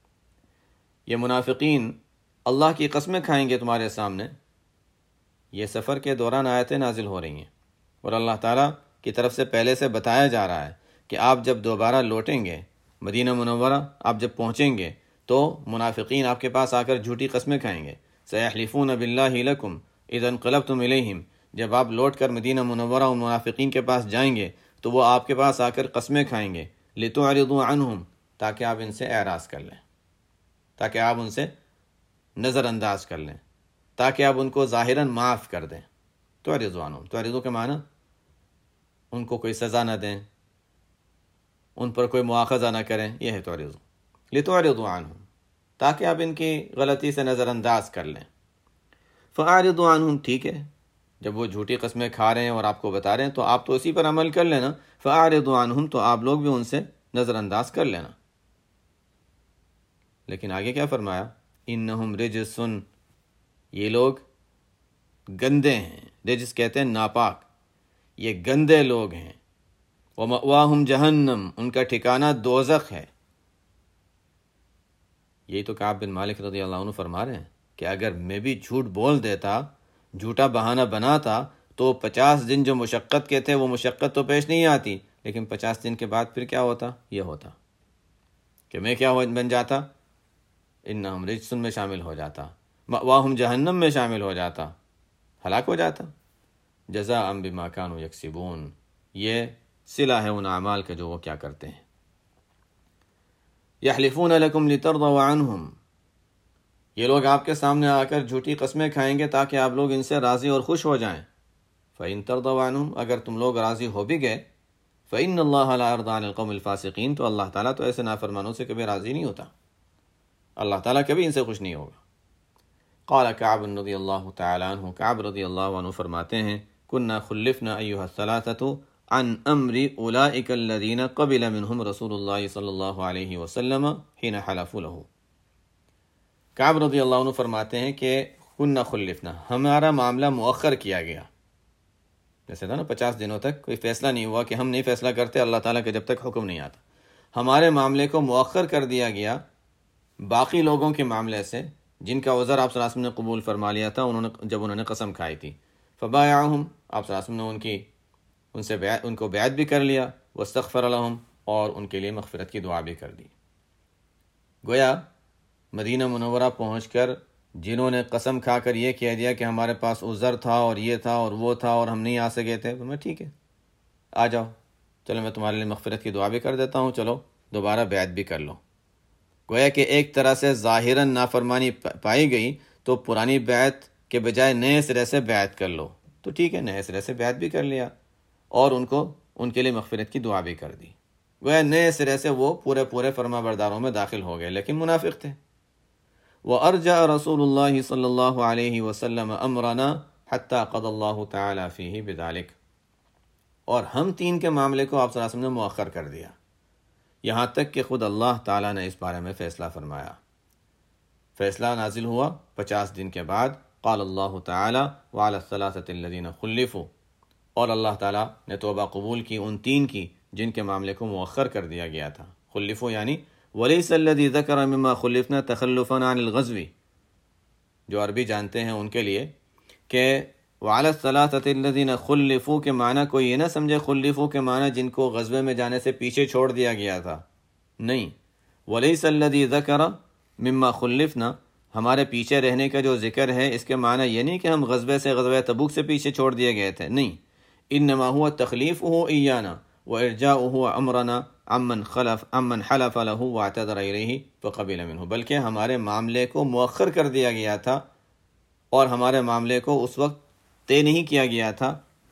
یہ منافقین اللہ کی قسمیں کھائیں گے تمہارے سامنے. یہ سفر کے دوران آیتیں نازل ہو رہی ہیں اور اللہ تعالیٰ کی طرف سے پہلے سے بتایا جا رہا ہے کہ آپ جب دوبارہ لوٹیں گے مدینہ منورہ، آپ جب پہنچیں گے تو منافقین آپ کے پاس آ کر جھوٹی قسمیں کھائیں گے. سیحلفون باللہ لکم اذا انقلبتم الیہم، جب آپ لوٹ کر مدینہ منورہ و منافقین کے پاس جائیں گے تو وہ آپ کے پاس آ کر قسمیں کھائیں گے. لتعرضوا عنہم، تاکہ آپ ان سے اعراض کر لیں، تاکہ آپ ان سے نظر انداز کر لیں، تاکہ آپ ان کو ظاہراً معاف کر دیں. تعرضوا عنہم، تعرضوا کے معنی ان کو کوئی سزا نہ دیں، ان پر کوئی مواخذہ نہ کریں، یہ ہے تعرضوا. لتعرضوا عنہم، تاکہ آپ ان کی غلطی سے نظر انداز کر لیں. فاعرضوا عنہم، ٹھیک ہے، جب وہ جھوٹی قسمیں کھا رہے ہیں اور آپ کو بتا رہے ہیں تو آپ تو اسی پر عمل کر لینا. فاعرضوا عنہم، تو آپ لوگ بھی ان سے نظر انداز کر لینا. لیکن آگے کیا فرمایا؟ انہم رجس، یہ لوگ گندے ہیں. رجس کہتے ہیں ناپاک، یہ گندے لوگ ہیں. ومأواہم جہنم، ان کا ٹھکانہ دوزخ ہے. یہی تو کعب بن مالک رضی اللہ عنہ فرما رہے ہیں کہ اگر میں بھی جھوٹ بول دیتا، جھوٹا بہانہ بناتا، تو پچاس دن جو مشقت کے تھے وہ مشقت تو پیش نہیں آتی، لیکن پچاس دن کے بعد پھر کیا ہوتا؟ یہ ہوتا کہ میں کیا بن جاتا؟ انہم رجسن میں شامل ہو جاتا، مأواہم جہنم میں شامل ہو جاتا، ہلاک ہو جاتا. جزاء بما کانوا یکسبون، یہ صلہ ہے ان اعمال کا جو وہ کیا کرتے ہیں. یحلفون لکم لترضوا عنہم، یہ لوگ آپ کے سامنے آ کر جھوٹی قسمیں کھائیں گے تاکہ آپ لوگ ان سے راضی اور خوش ہو جائیں۔ فَإِن تَرْضَوْا عَنْهُمْ، اگر تم لوگ راضی ہو بھی گئے، فَإِنَّ اللَّهَ لَا يَرْضَىٰ عَنِ الْقَوْمِ الْفَاسِقِينَ، تو اللہ تعالیٰ تو ایسے نافرمانوں سے کبھی راضی نہیں ہوتا، اللہ تعالیٰ کبھی ان سے خوش نہیں ہوگا۔ قال کعب رضی اللہ تعالیٰ عنہ، کعب رضی اللہ عنہ فرماتے ہیں، كنا خلفنا أيها الثلاثة عن امر اولئک الذین قبل منهم رسول اللہ صلی اللہ علیہ وسلم حين حلفوا له۔ کعب رضی اللہ عنہ فرماتے ہیں کہ كنا خلفنا، ہمارا معاملہ مؤخر کیا گیا، جیسے تھا نا پچاس دنوں تک کوئی فیصلہ نہیں ہوا کہ ہم نہیں فیصلہ کرتے اللہ تعالیٰ کے جب تک حکم نہیں آتا، ہمارے معاملے کو مؤخر کر دیا گیا باقی لوگوں کے معاملے سے جن کا عذر آپ صلی اللہ علیہ وسلم نے قبول فرما لیا تھا انہوں نے جب انہوں نے قسم کھائی تھی۔ فبایعہم، آپ صلی اللہ علیہ وسلم نے ان کی ان سے بیعت ان کو بیعت بھی کر لیا، واستغفر لہم، اور ان کے لیے مغفرت کی دعا بھی کر دی۔ گویا مدینہ منورہ پہنچ کر جنہوں نے قسم کھا کر یہ کہہ دیا کہ ہمارے پاس عذر تھا اور یہ تھا اور وہ تھا اور ہم نہیں آ سکے تھے، تو میں ٹھیک ہے آ جاؤ، چلو میں تمہارے لیے مغفرت کی دعا بھی کر دیتا ہوں، چلو دوبارہ بیعت بھی کر لو۔ گویا کہ ایک طرح سے ظاہراً نافرمانی پائی گئی تو پرانی بیعت کے بجائے نئے سرے سے بیعت کر لو، تو ٹھیک ہے نئے سرے سے بیعت بھی کر لیا اور ان کو ان کے لیے مغفرت کی دعا بھی کر دی۔ گویا نئے سرے سے وہ پورے پورے فرما برداروں میں داخل ہو گئے، لیکن منافق تھے۔ وَأَرْجَعَ رَسُولُ اللَّهِ صلی اللہ علیہ وسلم امرنا حتی قضى اللہ تعالی فیہ بذلک، اور ہم تین کے معاملے کو آپ صلی اللہ علیہ وسلم نے مؤخر کر دیا یہاں تک کہ خود اللہ تعالیٰ نے اس بارے میں فیصلہ فرمایا۔ فیصلہ نازل ہوا پچاس دن کے بعد، قال اللہ تعالیٰ وعلی الثلاثة الذین خلفوا، اور اللہ تعالیٰ نے توبہ قبول کی ان تین کی جن کے معاملے کو مؤخر کر دیا گیا تھا۔ خلفوا یعنی ولیس الذی ذکر مما خلفنا تخلفا عن الغزو، جو عربی جانتے ہیں ان کے لیے کہ وعلی الثلاثة الذین خلفوا کے معنی کوئی یہ نہ سمجھے خلفوا کے معنی جن کو غزوے میں جانے سے پیچھے چھوڑ دیا گیا تھا، نہیں، ولیس الذی ذکر مما خلفنا ہمارے پیچھے رہنے کا جو ذکر ہے اس کے معنی یہ نہیں کہ ہم غزوے سے غزوہ تبوک سے پیچھے چھوڑ دیے گئے تھے، نہیں، انما هو تخلیفه ایانا وارجاؤه امرنا عمن خلف عمن حلف له واعتذر الیہ فقبل منه، بلکہ ہمارے معاملے کو مؤخر کر دیا گیا تھا اور ہمارے معاملے کو اس وقت طے نہیں کیا گیا تھا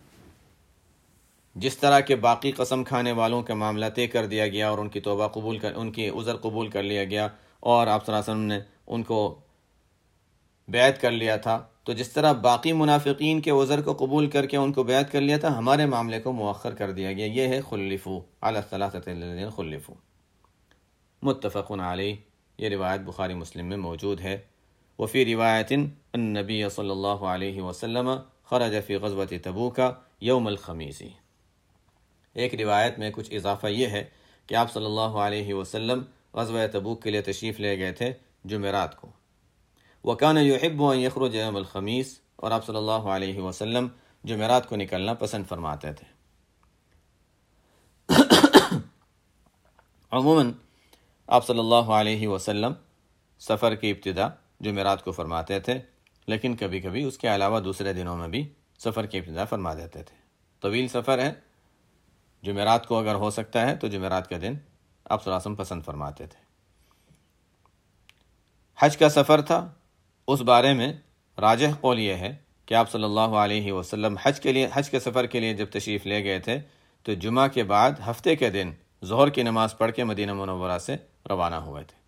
جس طرح کے باقی قسم کھانے والوں کا معاملہ طے کر دیا گیا اور ان کی توبہ قبول کر ان کی عذر قبول کر لیا گیا اور آپ صلی اللہ علیہ وسلم نے ان کو بیعت کر لیا تھا، تو جس طرح باقی منافقین کے عذر کو قبول کر کے ان کو بیعت کر لیا تھا، ہمارے معاملے کو مؤخر کر دیا گیا، یہ ہے خلفو علی الثلاثة الذین خلفوا۔ متفق علیہ، یہ روایت بخاری مسلم میں موجود ہے۔ وفی روایت النبی صلی اللہ علیہ وسلم خرج فی غزوۃ تبوک یوم الخمیس، ایک روایت میں کچھ اضافہ یہ ہے کہ آپ صلی اللہ علیہ وسلم غزوہ تبوک کے لیے تشریف لے گئے تھے جمعرات کو۔ وکان یحب ان یخرج یوم الخمیس، اور آپ صلی اللہ علیہ وسلم جمعرات کو نکلنا پسند فرماتے تھے۔ عموماً آپ صلی اللہ علیہ وسلم سفر کی ابتدا جمعرات کو فرماتے تھے، لیکن کبھی کبھی اس کے علاوہ دوسرے دنوں میں بھی سفر کی ابتدا فرما دیتے تھے۔ طویل سفر ہے، جمعرات کو اگر ہو سکتا ہے تو جمعرات کا دن آپ صلی اللہ علیہ وسلم پسند فرماتے تھے۔ حج کا سفر تھا، اس بارے میں راجح قول یہ ہے کہ آپ صلی اللہ علیہ وسلم حج کے لیے حج کے سفر کے لیے جب تشریف لے گئے تھے تو جمعہ کے بعد ہفتے کے دن ظہر کی نماز پڑھ کے مدینہ منورہ سے روانہ ہوئے تھے،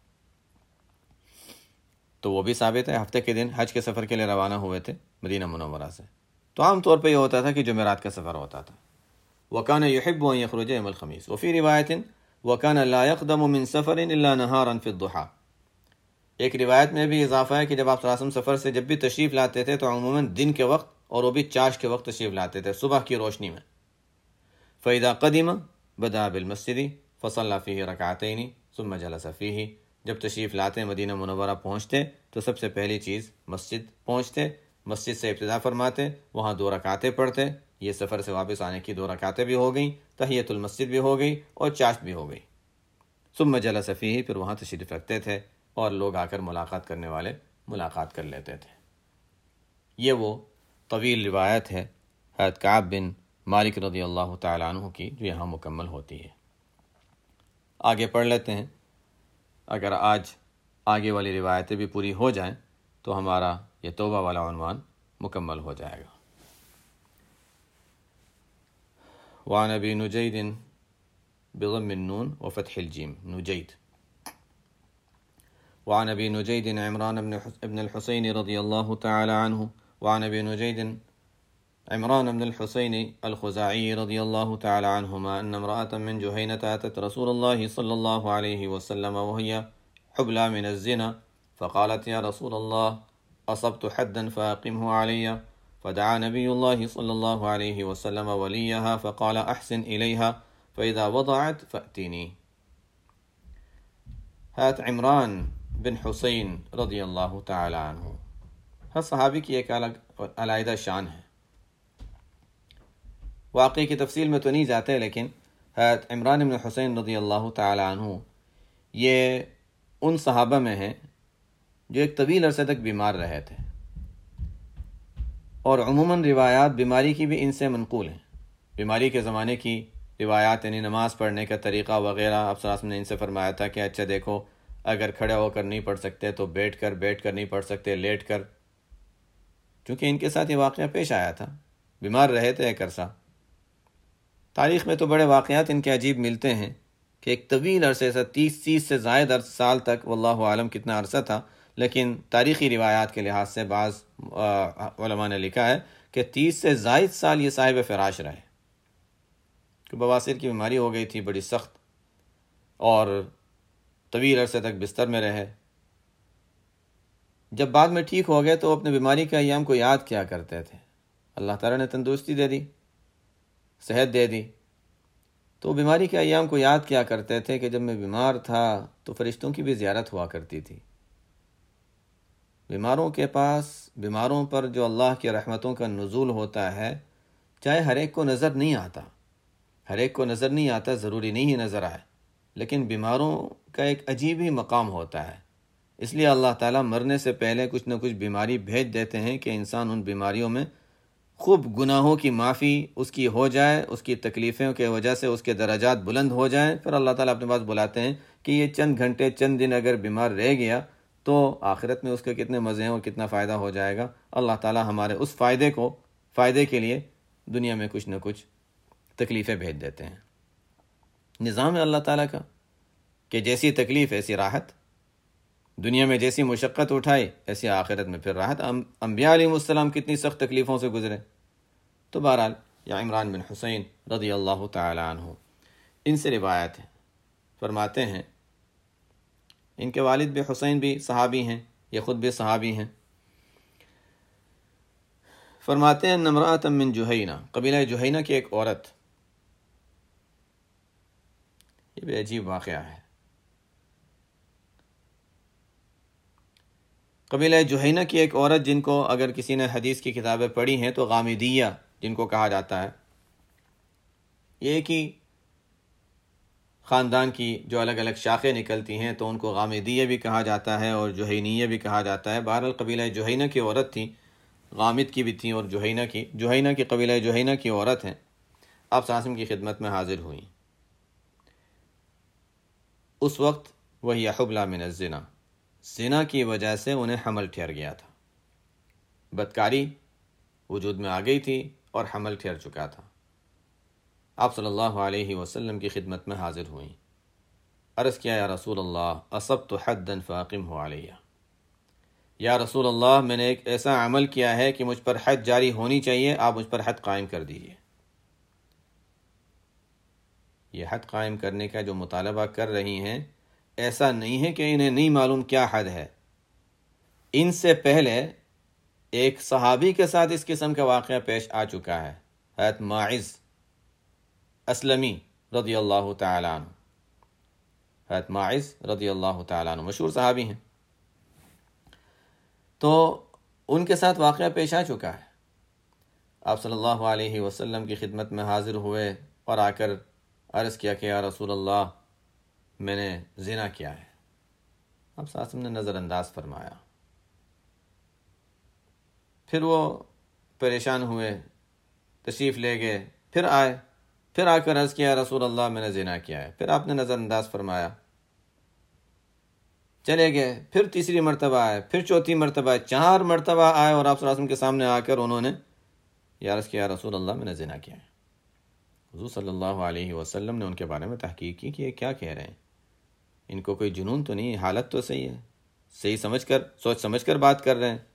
تو وہ بھی ثابت ہے ہفتے کے دن حج کے سفر کے لیے روانہ ہوئے تھے مدینہ منورہ سے۔ تو عام طور پہ یہ ہوتا تھا کہ جمعرات کا سفر ہوتا تھا۔ وَكَانَ يُحِبُّ أَن يَخْرُجَ يَوْمَ الْخَمِيسِ وَفِي رِوَایَةٍ وَكَانَ لَا يَقْدَمُ مِنْ سَفَرٍ إِلَّا نَهَارًا فِي الضُّحَىٰ، ایک روایت میں بھی اضافہ ہے کہ جب آپ صلی اللہ علیہ وسلم سفر سے جب بھی تشریف لاتے تھے تو عموماً دن کے وقت اور وہ بھی چاش کے وقت تشریف لاتے تھے، صبح کی روشنی میں۔ فَإِذَا قَدِمَ بَدَأَ بِالْمَسْجِدِ فَصَلَّى فِيهِ رَكْعَتَيْنِ ثُمَّ جَلَسَ فِيهِ، جب تشریف لاتے مدینہ منورہ پہنچتے تو سب سے پہلی چیز مسجد پہنچتے، مسجد سے ابتدا فرماتے، وہاں دو رکعتیں پڑھتے، یہ سفر سے واپس آنے کی دو رکعتیں بھی ہو گئیں، تحیۃ المسجد بھی ہو گئی اور چاشت بھی ہو گئی۔ ثم جلس فیہ، پھر وہاں تشریف رکھتے تھے اور لوگ آ کر ملاقات کرنے والے ملاقات کر لیتے تھے۔ یہ وہ طویل روایت ہے حضرت کعب بن مالک رضی اللہ تعالیٰ عنہ کی جو یہاں مکمل ہوتی ہے۔ آگے پڑھ لیتے ہیں۔ اگر آج آگے والی روایتیں بھی پوری ہو جائیں تو ہمارا یہ توبہ والا عنوان مکمل ہو جائے گا۔ وعن ابی نجید بضم النون وفتح الجیم، نجید۔ وعن ابی نجید عمران بن الحسین رضی اللہ تعالی عنہ وعن ابی نجید عمران بن الحسين الخزاعي رضي الله تعالى عنهما أن امرأة من جهينة أتت رسول الله صلى الله عليه وسلم وهي حبلى من الزنا فقالت يا رسول الله أصبت حدا فأقمه علي، فدعا نبي الله صلى الله عليه وسلم وليها فقال أحسن إليها فإذا وضعت فأتيني۔ حضرت عمران بن حسین رضی اللہ تعالی عنہ، ہر صحابی کی ایک الگ علیحدہ شان ہے۔ واقعے کی تفصیل میں تو نہیں جاتے، لیکن حضرت عمران بن حسین رضی اللہ تعالی عنہ یہ ان صحابہ میں ہیں جو ایک طویل عرصے تک بیمار رہے تھے، اور عموماً روایات بیماری کی بھی ان سے منقول ہیں۔ بیماری کے زمانے کی روایات، یعنی نماز پڑھنے کا طریقہ وغیرہ، آپ صلی اللہ علیہ وسلم نے ان سے فرمایا تھا کہ اچھا دیکھو، اگر کھڑے ہو کر نہیں پڑھ سکتے تو بیٹھ کر، بیٹھ کر نہیں پڑھ سکتے لیٹ کر، چونکہ ان کے ساتھ یہ واقعہ پیش آیا تھا، بیمار رہے تھے ایک عرصہ۔ تاریخ میں تو بڑے واقعات ان کے عجیب ملتے ہیں کہ ایک طویل عرصے سے، تیس تیس سے زائد سال تک، واللہ عالم کتنا عرصہ تھا، لیکن تاریخی روایات کے لحاظ سے بعض علماء نے لکھا ہے کہ تیس سے زائد سال یہ صاحب فراش رہے، کہ بواسیر کی بیماری ہو گئی تھی بڑی سخت، اور طویل عرصے تک بستر میں رہے۔ جب بعد میں ٹھیک ہو گئے تو اپنے بیماری کے ایام کو یاد کیا کرتے تھے۔ اللہ تعالیٰ نے تندرستی دے دی، صحت دے دی، تو بیماری کے ایام کو یاد کیا کرتے تھے کہ جب میں بیمار تھا تو فرشتوں کی بھی زیارت ہوا کرتی تھی۔ بیماروں کے پاس، بیماروں پر جو اللہ کی رحمتوں کا نزول ہوتا ہے، چاہے ہر ایک کو نظر نہیں آتا، ہر ایک کو نظر نہیں آتا، ضروری نہیں ہی نظر آئے، لیکن بیماروں کا ایک عجیب ہی مقام ہوتا ہے۔ اس لیے اللہ تعالیٰ مرنے سے پہلے کچھ نہ کچھ بیماری بھیج دیتے ہیں کہ انسان ان بیماریوں میں خوب گناہوں کی معافی اس کی ہو جائے، اس کی تکلیفوں کی وجہ سے اس کے درجات بلند ہو جائیں، پھر اللہ تعالیٰ اپنے پاس بلاتے ہیں کہ یہ چند گھنٹے، چند دن اگر بیمار رہ گیا تو آخرت میں اس کے کتنے مزے ہیں اور کتنا فائدہ ہو جائے گا۔ اللہ تعالیٰ ہمارے اس فائدے کو فائدے کے لیے دنیا میں کچھ نہ کچھ تکلیفیں بھیج دیتے ہیں۔ نظام ہے اللہ تعالیٰ کا کہ جیسی تکلیف ایسی راحت، دنیا میں جیسی مشقت اٹھائی ایسی آخرت میں پھر راحت۔ انبیاء علیہ السلام کتنی سخت تکلیفوں سے گزرے۔ تو بہرحال یا عمران بن حسین رضی اللہ تعالی عنہ، ان سے روایت ہے، فرماتے ہیں ان کے والد بھی حسین بھی صحابی ہیں، یہ خود بھی صحابی ہیں۔ فرماتے ہیں امرأۃ من جہینہ، قبیلہ جہینہ کی ایک عورت، یہ بھی عجیب واقعہ ہے۔ قبیلہ جہینہ کی ایک عورت، جن کو اگر کسی نے حدیث کی کتابیں پڑھی ہیں تو غامدیہ جن کو کہا جاتا ہے، یہ ایک ہی خاندان کی جو الگ الگ شاخیں نکلتی ہیں تو ان کو غامدیہ بھی کہا جاتا ہے اور جہینیہ بھی کہا جاتا ہے۔ بہرحال قبیلہ جہینہ کی عورت تھی، غامد کی بھی تھی اور جہینہ کی جہینہ کی قبیلہ جہینہ کی عورت ہیں، آپ صلی اللہ علیہ وسلم کی خدمت میں حاضر ہوئیں۔ اس وقت وہی حبلى من الزنا، زنا کی وجہ سے انہیں حمل ٹھہر گیا تھا، بدکاری وجود میں آ گئی تھی اور حمل ٹھہر چکا تھا۔ آپ صلی اللہ علیہ وسلم کی خدمت میں حاضر ہوئیں، عرض کیا یا رسول اللہ اصبت حدا فاقمہ علیہ، یا رسول اللہ میں نے ایک ایسا عمل کیا ہے کہ مجھ پر حد جاری ہونی چاہیے، آپ مجھ پر حد قائم کر دیجیے۔ یہ حد قائم کرنے کا جو مطالبہ کر رہی ہیں، ایسا نہیں ہے کہ انہیں نہیں معلوم کیا حد ہے۔ ان سے پہلے ایک صحابی کے ساتھ اس قسم کا واقعہ پیش آ چکا ہے، حضرت ماعز اسلمی رضی اللہ تعالی عنہ، حضرت ماعز رضی اللہ تعالی عنہ مشہور صحابی ہیں، تو ان کے ساتھ واقعہ پیش آ چکا ہے۔ آپ صلی اللہ علیہ وسلم کی خدمت میں حاضر ہوئے اور آ کر عرض کیا کہ یا رسول اللہ میں نے زنا کیا ہے۔ آپ صلی اللہ علیہ وسلم نے نظر انداز فرمایا، پھر وہ پریشان ہوئے، تشریف لے گئے، پھر آئے، پھر آ کر عرض کیا رسول اللہ میں نے زنا کیا ہے، پھر آپ نے نظر انداز فرمایا، چلے گئے، پھر تیسری مرتبہ آئے، پھر چوتھی مرتبہ آئے، چار مرتبہ آئے اور آپ صلی اللہ علیہ وسلم کے سامنے آ کر انہوں نے یہ عرض کیا، رسول اللہ میں نے زنا کیا ہے۔ حضور صلی اللہ علیہ وسلم نے ان کے بارے میں تحقیق کی کہ یہ کیا کہہ رہے ہیں، ان کو کوئی جنون تو نہیں، حالت تو صحیح ہے، صحیح سمجھ کر سوچ سمجھ کر بات کر رہے ہیں۔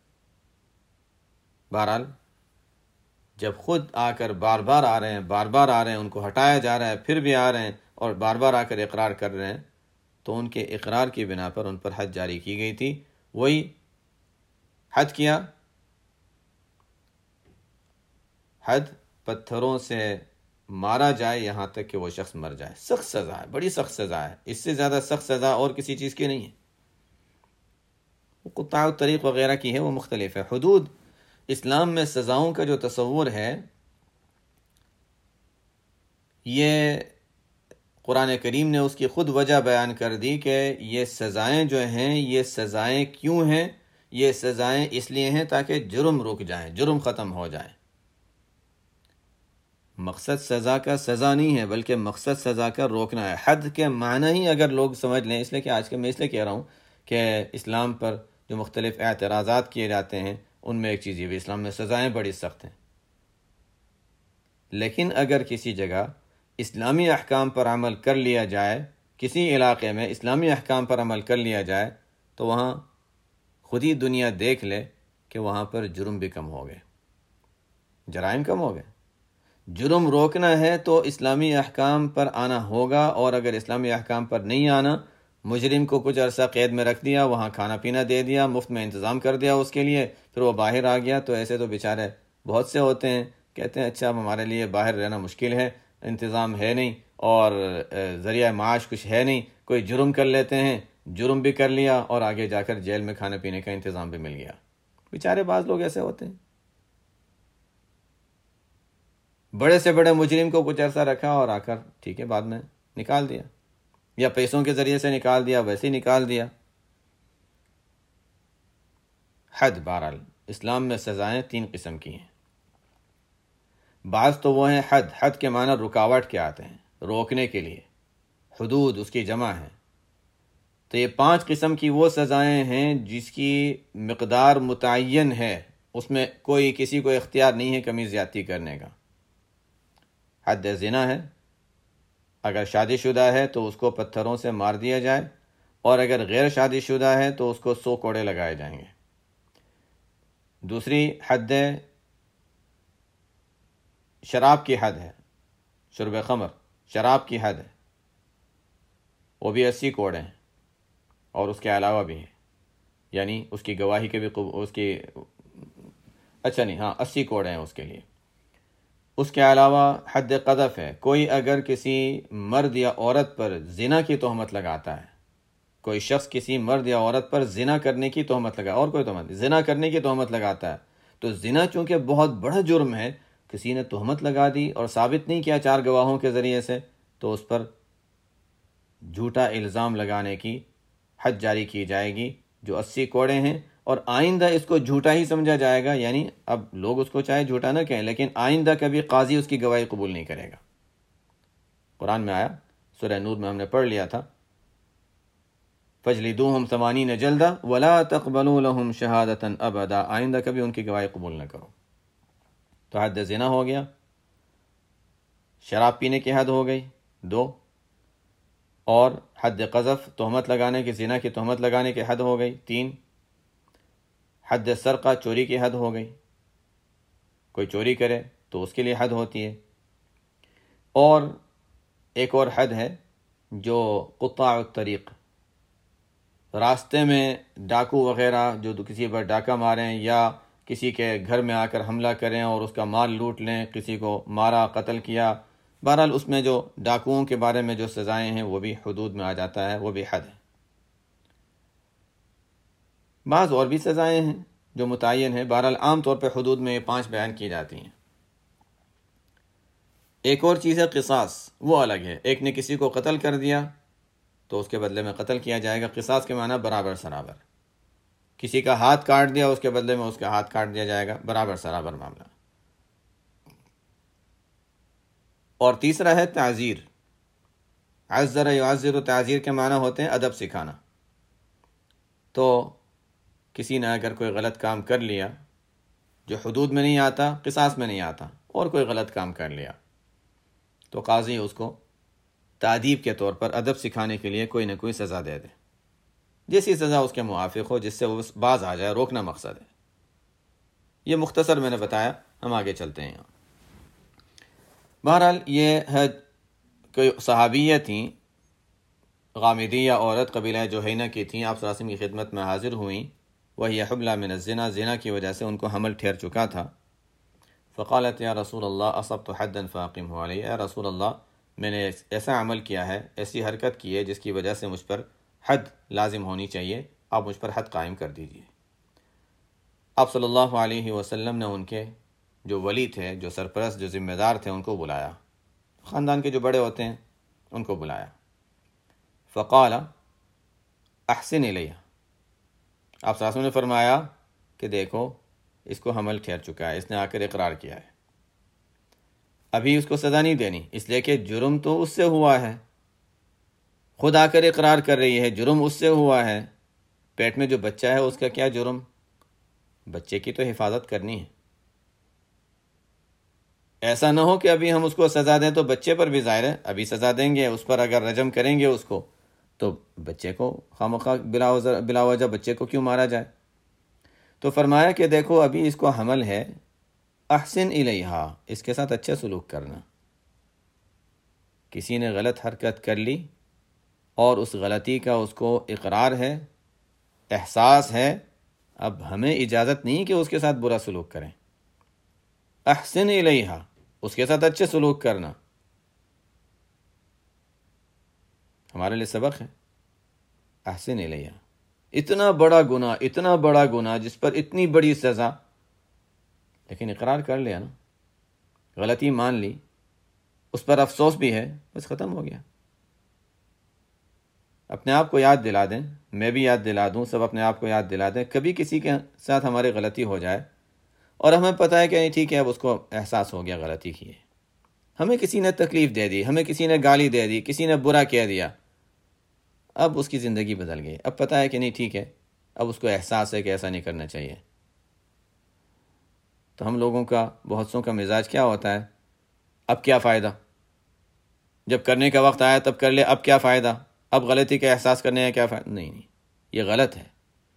بہرحال جب خود آ کر بار بار آ رہے ہیں، بار بار آ رہے ہیں، ان کو ہٹایا جا رہا ہے، پھر بھی آ رہے ہیں اور بار بار آ کر اقرار کر رہے ہیں، تو ان کے اقرار کی بنا پر ان پر حد جاری کی گئی تھی۔ وہی حد کیا، حد پتھروں سے مارا جائے یہاں تک کہ وہ شخص مر جائے۔ سخت سزا ہے، بڑی سخت سزا ہے، اس سے زیادہ سخت سزا اور کسی چیز کی نہیں ہے۔ وہ قطاع الطریق وغیرہ کی ہے، وہ مختلف ہے۔ حدود اسلام میں سزاؤں کا جو تصور ہے، یہ قرآن کریم نے اس کی خود وجہ بیان کر دی کہ یہ سزائیں جو ہیں، یہ سزائیں کیوں ہیں؟ یہ سزائیں اس لیے ہیں تاکہ جرم رک جائیں، جرم ختم ہو جائیں۔ مقصد سزا کا سزا نہیں ہے، بلکہ مقصد سزا کا روکنا ہے۔ حد کے معنی ہی اگر لوگ سمجھ لیں، اس لیے کہ آج کل میں اس لیے کہہ رہا ہوں کہ اسلام پر جو مختلف اعتراضات کیے جاتے ہیں، ان میں ایک چیز یہ بھی، اسلام میں سزائیں بڑی سخت ہیں۔ لیکن اگر کسی جگہ اسلامی احکام پر عمل کر لیا جائے، کسی علاقے میں اسلامی احکام پر عمل کر لیا جائے، تو وہاں خود ہی دنیا دیکھ لے کہ وہاں پر جرم بھی کم ہو گئے، جرائم کم ہو گئے۔ جرم روکنا ہے تو اسلامی احکام پر آنا ہوگا، اور اگر اسلامی احکام پر نہیں آنا، مجرم کو کچھ عرصہ قید میں رکھ دیا، وہاں کھانا پینا دے دیا، مفت میں انتظام کر دیا اس کے لیے، پھر وہ باہر آ گیا، تو ایسے تو بیچارے بہت سے ہوتے ہیں، کہتے ہیں اچھا اب ہمارے لیے باہر رہنا مشکل ہے، انتظام ہے نہیں اور ذریعہ معاش کچھ ہے نہیں، کوئی جرم کر لیتے ہیں، جرم بھی کر لیا اور آگے جا کر جیل میں کھانے پینے کا انتظام بھی مل گیا۔ بیچارے بعض لوگ ایسے ہوتے ہیں، بڑے سے بڑے مجرم کو کچھ عرصہ رکھا اور آ کر ٹھیک ہے بعد میں نکال دیا، یا پیسوں کے ذریعے سے نکال دیا، ویسے ہی نکال دیا۔ حد، بہرحال اسلام میں سزائیں تین قسم کی ہیں۔ بعض تو وہ ہیں حد، حد کے معنی رکاوٹ کے آتے ہیں، روکنے کے لیے، حدود اس کی جمع ہے۔ تو یہ پانچ قسم کی وہ سزائیں ہیں جس کی مقدار متعین ہے، اس میں کوئی کسی کو اختیار نہیں ہے کمی زیادتی کرنے کا۔ حد زنا ہے، اگر شادی شدہ ہے تو اس کو پتھروں سے مار دیا جائے، اور اگر غیر شادی شدہ ہے تو اس کو سو کوڑے لگائے جائیں گے۔ دوسری حد شراب کی حد ہے، شرب خمر شراب کی حد ہے، وہ بھی اسی کوڑے ہیں، اور اس کے علاوہ بھی ہے، یعنی اس کی گواہی کے بھی قب... اس کی اچھا نہیں ہاں اسی کوڑے ہیں اس کے لیے۔ اس کے علاوہ حد قذف ہے، کوئی اگر کسی مرد یا عورت پر زنا کی تہمت لگاتا ہے، کوئی شخص کسی مرد یا عورت پر زنا کرنے کی تہمت لگا، اور کوئی تہمت زنا کرنے کی تہمت لگاتا ہے، تو زنا چونکہ بہت بڑا جرم ہے، کسی نے تہمت لگا دی اور ثابت نہیں کیا چار گواہوں کے ذریعے سے، تو اس پر جھوٹا الزام لگانے کی حد جاری کی جائے گی جو اسی کوڑے ہیں، اور آئندہ اس کو جھوٹا ہی سمجھا جائے گا، یعنی اب لوگ اس کو چاہے جھوٹا نہ کہیں، لیکن آئندہ کبھی قاضی اس کی گواہی قبول نہیں کرے گا۔ قرآن میں آیا، سورہ نور میں ہم نے پڑھ لیا تھا، فَجْلِدُوهُمْ ثَمَانِينَ جَلْدَةً وَلَا تَقْبَلُوا لَهُمْ شَهَادَةً أَبَدًا، آئندہ کبھی ان کی گواہی قبول نہ کرو۔ تو حد زنا ہو گیا، شراب پینے کی حد ہو گئی دو، اور حد قذف تہمت لگانے کی، زنا کی تہمت لگانے کی حد ہو گئی تین، حد سرقہ چوری کی حد ہو گئی، کوئی چوری کرے تو اس کے لیے حد ہوتی ہے، اور ایک اور حد ہے جو قطاع الطریق، راستے میں ڈاکو وغیرہ جو کسی پر ڈاکہ ماریں یا کسی کے گھر میں آ کر حملہ کریں اور اس کا مال لوٹ لیں، کسی کو مارا قتل کیا، بہرحال اس میں جو ڈاکوؤں کے بارے میں جو سزائیں ہیں وہ بھی حدود میں آ جاتا ہے، وہ بھی حد ہے۔ بعض اور بھی سزائیں ہیں جو متعین ہیں، بہرحال عام طور پہ حدود میں یہ پانچ بیان کی جاتی ہیں۔ ایک اور چیز ہے قصاص، وہ الگ ہے، ایک نے کسی کو قتل کر دیا تو اس کے بدلے میں قتل کیا جائے گا، قصاص کے معنی برابر سرابر، کسی کا ہاتھ کاٹ دیا اس کے بدلے میں اس کا ہاتھ کاٹ دیا جائے گا، برابر سرابر معاملہ۔ اور تیسرا ہے تعزیر، عزر یعزر، تعزیر کے معنی ہوتے ہیں ادب سکھانا، تو کسی نے اگر کوئی غلط کام کر لیا جو حدود میں نہیں آتا، قصاص میں نہیں آتا، اور کوئی غلط کام کر لیا، تو قاضی اس کو تادیب کے طور پر ادب سکھانے کے لیے کوئی نہ کوئی سزا دے دے، جیسی سزا اس کے موافق ہو، جس سے وہ باز آ جائے، روکنا مقصد ہے۔ یہ مختصر میں نے بتایا، ہم آگے چلتے ہیں۔ بہرحال یہ ہے کوئی صحابیہ تھیں، غامدیہ عورت، قبیلہ جوہینہ کی تھیں، آپ صلی اللہ علیہ وسلم کی خدمت میں حاضر ہوئیں، وہی حبلہ من الزنا، زنا کی وجہ سے ان کو حمل ٹھہر چکا تھا۔ فقالت یا رسول اللہ اصبت حدا فاقمہ علی، اے رسول اللہ میں نے ایسا عمل کیا ہے، ایسی حرکت کی ہے جس کی وجہ سے مجھ پر حد لازم ہونی چاہیے، آپ مجھ پر حد قائم کر دیجیے۔ آپ صلی اللہ علیہ وسلم نے ان کے جو ولی تھے، جو سرپرست، جو ذمہ دار تھے، ان کو بلایا، خاندان کے جو بڑے ہوتے ہیں ان کو بلایا۔ فقال احسن الیہ، آپ صلی اللہ علیہ وسلم نے فرمایا کہ دیکھو اس کو حمل ٹھہر چکا ہے، اس نے آ کر اقرار کیا ہے، ابھی اس کو سزا نہیں دینی، اس لیے کہ جرم تو اس سے ہوا ہے، خود آ کر اقرار کر رہی ہے، جرم اس سے ہوا ہے، پیٹ میں جو بچہ ہے اس کا کیا جرم، بچے کی تو حفاظت کرنی ہے۔ ایسا نہ ہو کہ ابھی ہم اس کو سزا دیں تو بچے پر بھی ظاہر ہے، ابھی سزا دیں گے اس پر، اگر رجم کریں گے اس کو تو بچے کو خواہ بلا وجہ بلا وجہ بچے کو کیوں مارا جائے۔ تو فرمایا کہ دیکھو ابھی اس کو حمل ہے، احسن الیہا، اس کے ساتھ اچھا سلوک کرنا۔ کسی نے غلط حرکت کر لی اور اس غلطی کا اس کو اقرار ہے، احساس ہے، اب ہمیں اجازت نہیں کہ اس کے ساتھ برا سلوک کریں۔ احسن الیہا، اس کے ساتھ اچھے سلوک کرنا ہمارے لیے سبق ہے۔ احسن الیہا، اتنا بڑا گناہ، اتنا بڑا گناہ جس پر اتنی بڑی سزا، لیکن اقرار کر لیا نا، غلطی مان لی، اس پر افسوس بھی ہے، بس ختم ہو گیا۔ اپنے آپ کو یاد دلا دیں، میں بھی یاد دلا دوں، سب اپنے آپ کو یاد دلا دیں، کبھی کسی کے ساتھ ہماری غلطی ہو جائے اور ہمیں پتہ ہے کہ ٹھیک ہے اب اس کو احساس ہو گیا غلطی کی ہے، ہمیں کسی نے تکلیف دے دی، ہمیں کسی نے گالی دے دی، کسی نے برا کہہ دیا، اب اس کی زندگی بدل گئی، اب پتہ ہے کہ نہیں ٹھیک ہے، اب اس کو احساس ہے کہ ایسا نہیں کرنا چاہیے۔ تو ہم لوگوں کا، بہت سوں کا مزاج کیا ہوتا ہے، اب کیا فائدہ، جب کرنے کا وقت آیا تب کر لے، اب کیا فائدہ، اب غلطی کا احساس کرنے کا کیا فائدہ، نہیں نہیں، یہ غلط ہے،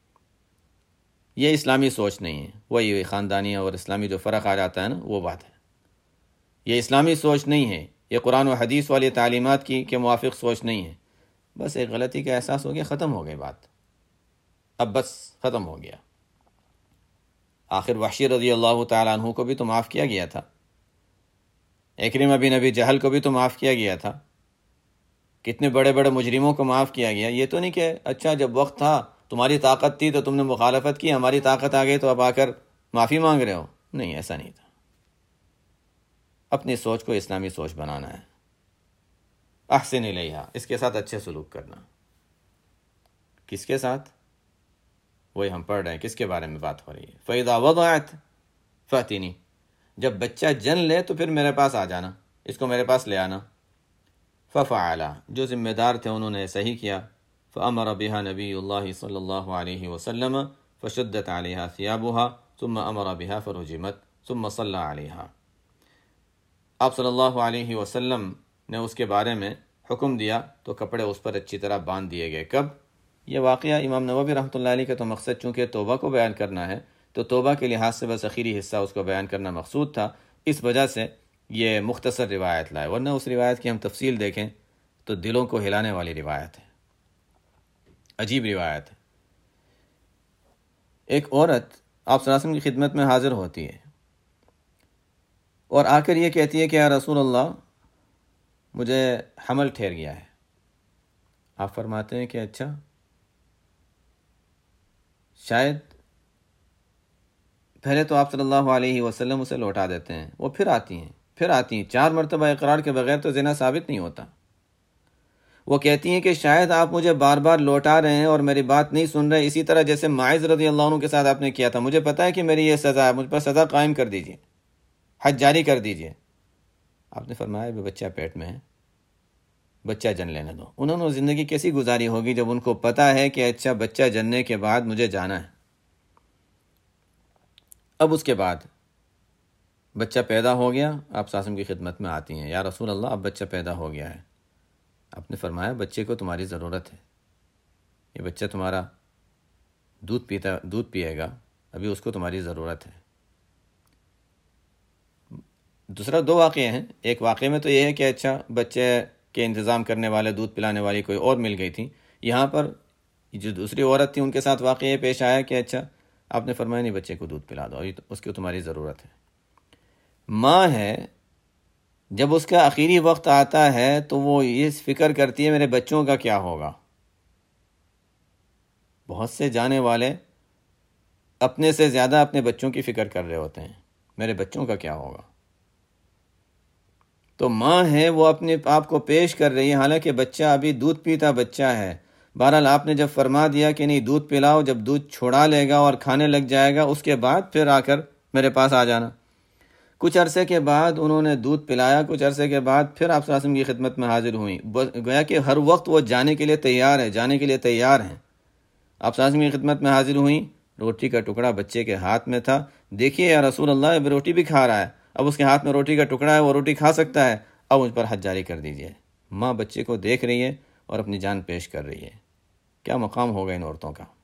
یہ اسلامی سوچ نہیں ہے، وہی خاندانی اور اسلامی جو فرق آ جاتا ہے نا، وہ بات ہے، یہ اسلامی سوچ نہیں ہے، یہ قرآن و حدیث والی تعلیمات کی کے موافق سوچ نہیں ہے۔ بس ایک غلطی کا احساس ہو گیا، ختم ہو گئی بات، اب بس ختم ہو گیا۔ آخر وحشی رضی اللہ تعالیٰ عنہ کو بھی تو معاف کیا گیا تھا، اکرمہ بن ابی جہل کو بھی تو معاف کیا گیا تھا، کتنے بڑے بڑے مجرموں کو معاف کیا گیا۔ یہ تو نہیں کہ اچھا جب وقت تھا، تمہاری طاقت تھی تو تم نے مخالفت کی، ہماری طاقت آ گئی تو اب آ کر معافی مانگ رہے ہو، نہیں، ایسا نہیں تھا۔ اپنی سوچ کو اسلامی سوچ بنانا ہے۔ احسن الیہا، اس کے ساتھ اچھے سلوک کرنا۔ کس کے ساتھ؟ وہی ہم پڑھ رہے ہیں، کس کے بارے میں بات ہو رہی ہے؟ فَإِذَا وَضَعَتْ فَأْتِنِي، جب بچہ جن لے تو پھر میرے پاس آ جانا، اس کو میرے پاس لے آنا۔ فَفَعَلَ، جو ذمہ دار تھے انہوں نے صحیح کیا۔ فَأَمَرَ بِهَا نَبِيُّ اللَّهِ صلی اللہ علیہ وسلم فَشُدَّتْ عَلَيْهَا ثِيَابُهَا ثُمَّ أَمَرَ بِهَا فَرُجِمَتْ ثُمَّ صَلَّى عَلَيْهَا، آپ صلی اللہ علیہ وسلم نے اس کے بارے میں حکم دیا تو کپڑے اس پر اچھی طرح باندھ دیے گئے۔ کب؟ یہ واقعہ امام نووی رحمۃ اللہ علیہ کا تو مقصد چونکہ توبہ کو بیان کرنا ہے، تو توبہ کے لحاظ سے بس آخری حصہ اس کو بیان کرنا مقصود تھا، اس وجہ سے یہ مختصر روایت لائے، ورنہ اس روایت کی ہم تفصیل دیکھیں تو دلوں کو ہلانے والی روایت ہے، عجیب روایت ہے۔ ایک عورت آپ صلی اللہ علیہ وسلم کی خدمت میں حاضر ہوتی ہے اور آ کر یہ کہتی ہے کہ یا رسول اللہ مجھے حمل ٹھہر گیا ہے۔ آپ فرماتے ہیں کہ اچھا، شاید پہلے تو آپ صلی اللہ علیہ وسلم اسے لوٹا دیتے ہیں، وہ پھر آتی ہیں پھر آتی ہیں چار مرتبہ اقرار کے بغیر تو زنا ثابت نہیں ہوتا۔ وہ کہتی ہیں کہ شاید آپ مجھے بار بار لوٹا رہے ہیں اور میری بات نہیں سن رہے، اسی طرح جیسے ماعز رضی اللہ عنہ کے ساتھ آپ نے کیا تھا، مجھے پتا ہے کہ میری یہ سزا ہے، مجھ پر سزا قائم کر دیجئے، حد جاری کر دیجئے۔ آپ نے فرمایا بھی بچہ پیٹ میں ہے، بچہ جن لینے دو۔ انہوں نے زندگی کیسی گزاری ہوگی جب ان کو پتہ ہے کہ اچھا بچہ جننے کے بعد مجھے جانا ہے۔ اب اس کے بعد بچہ پیدا ہو گیا، آپ صلی اللہ علیہ وسلم کی خدمت میں آتی ہیں، یا رسول اللہ اب بچہ پیدا ہو گیا ہے۔ آپ نے فرمایا بچے کو تمہاری ضرورت ہے، یہ بچہ تمہارا دودھ پیتا دودھ پیے گا، ابھی اس کو تمہاری ضرورت ہے۔ دوسرا دو واقعے ہیں، ایک واقعے میں تو یہ ہے کہ اچھا بچے کے انتظام کرنے والے، دودھ پلانے والی کوئی اور مل گئی تھی۔ یہاں پر جو دوسری عورت تھی ان کے ساتھ واقعہ یہ پیش آیا کہ اچھا آپ نے فرمایا نہیں بچے کو دودھ پلا دو، اس کی تمہاری ضرورت ہے۔ ماں ہے، جب اس کا آخری وقت آتا ہے تو وہ یہ فکر کرتی ہے میرے بچوں کا کیا ہوگا۔ بہت سے جانے والے اپنے سے زیادہ اپنے بچوں کی فکر کر رہے ہوتے ہیں، میرے بچوں کا کیا ہوگا۔ تو ماں ہے وہ اپنے آپ کو پیش کر رہی ہے، حالانکہ بچہ ابھی دودھ پیتا بچہ ہے۔ بہرحال آپ نے جب فرما دیا کہ نہیں دودھ پلاؤ، جب دودھ چھوڑا لے گا اور کھانے لگ جائے گا اس کے بعد پھر آ کر میرے پاس آ جانا۔ کچھ عرصے کے بعد انہوں نے دودھ پلایا، کچھ عرصے کے بعد پھر آپ صلی اللہ علیہ وسلم کی خدمت میں حاضر ہوئیں، گویا کہ ہر وقت وہ جانے کے لیے تیار ہے، جانے کے لیے تیار ہیں۔ آپ صلی اللہ علیہ وسلم کی خدمت میں حاضر ہوئیں، روٹی کا ٹکڑا بچے کے ہاتھ میں تھا۔ دیکھیے یا رسول اللہ اب روٹی بھی کھا رہا ہے، اب اس کے ہاتھ میں روٹی کا ٹکڑا ہے، وہ روٹی کھا سکتا ہے، اب مجھ پر حد جاری کر دیجئے۔ ماں بچے کو دیکھ رہی ہے اور اپنی جان پیش کر رہی ہے۔ کیا مقام ہوگا ان عورتوں کا۔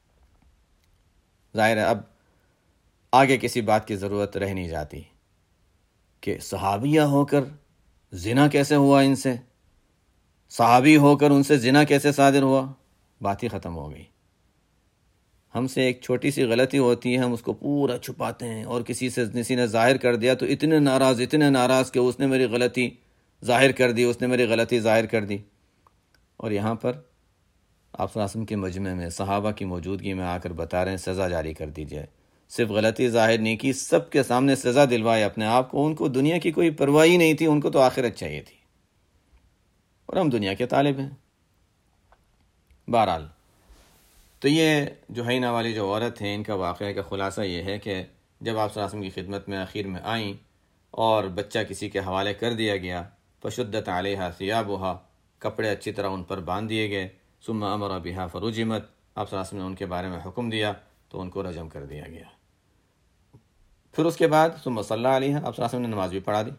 ظاہر ہے اب آگے کسی بات کی ضرورت رہ نہیں جاتی کہ صحابیہ ہو کر زنا کیسے ہوا ان سے، صحابی ہو کر ان سے زنا کیسے صادر ہوا، بات ہی ختم ہو گئی۔ ہم سے ایک چھوٹی سی غلطی ہوتی ہے، ہم اس کو پورا چھپاتے ہیں، اور کسی سے کسی نے ظاہر کر دیا تو اتنے ناراض اتنے ناراض کہ اس نے میری غلطی ظاہر کر دی، اس نے میری غلطی ظاہر کر دی۔ اور یہاں پر آپ صلی اللہ علیہ وسلم کے مجمع میں صحابہ کی موجودگی میں آ کر بتا رہے ہیں سزا جاری کر دیجئے۔ صرف غلطی ظاہر نہیں کی، سب کے سامنے سزا دلوائے اپنے آپ کو۔ ان کو دنیا کی کوئی پرواہ ہی نہیں تھی، ان کو تو آخرت چاہیے تھی، اور ہم دنیا کے طالب ہیں۔ بہرحال تو یہ جوہینہ والی جو عورت ہیں، ان کا واقعہ کا خلاصہ یہ ہے کہ جب آپ صلی اللہ علیہ وسلم کی خدمت میں آخر میں آئیں اور بچہ کسی کے حوالے کر دیا گیا، فشدت علیہا ثیابہا، کپڑے اچھی طرح ان پر باندھ دیے گئے، ثم امر بہا فرجمت، آپ صلی اللہ علیہ وسلم نے ان کے بارے میں حکم دیا تو ان کو رجم کر دیا گیا۔ پھر اس کے بعد ثم صلی علیہا، آپ صلی اللہ علیہ وسلم نے نماز بھی پڑھا دی۔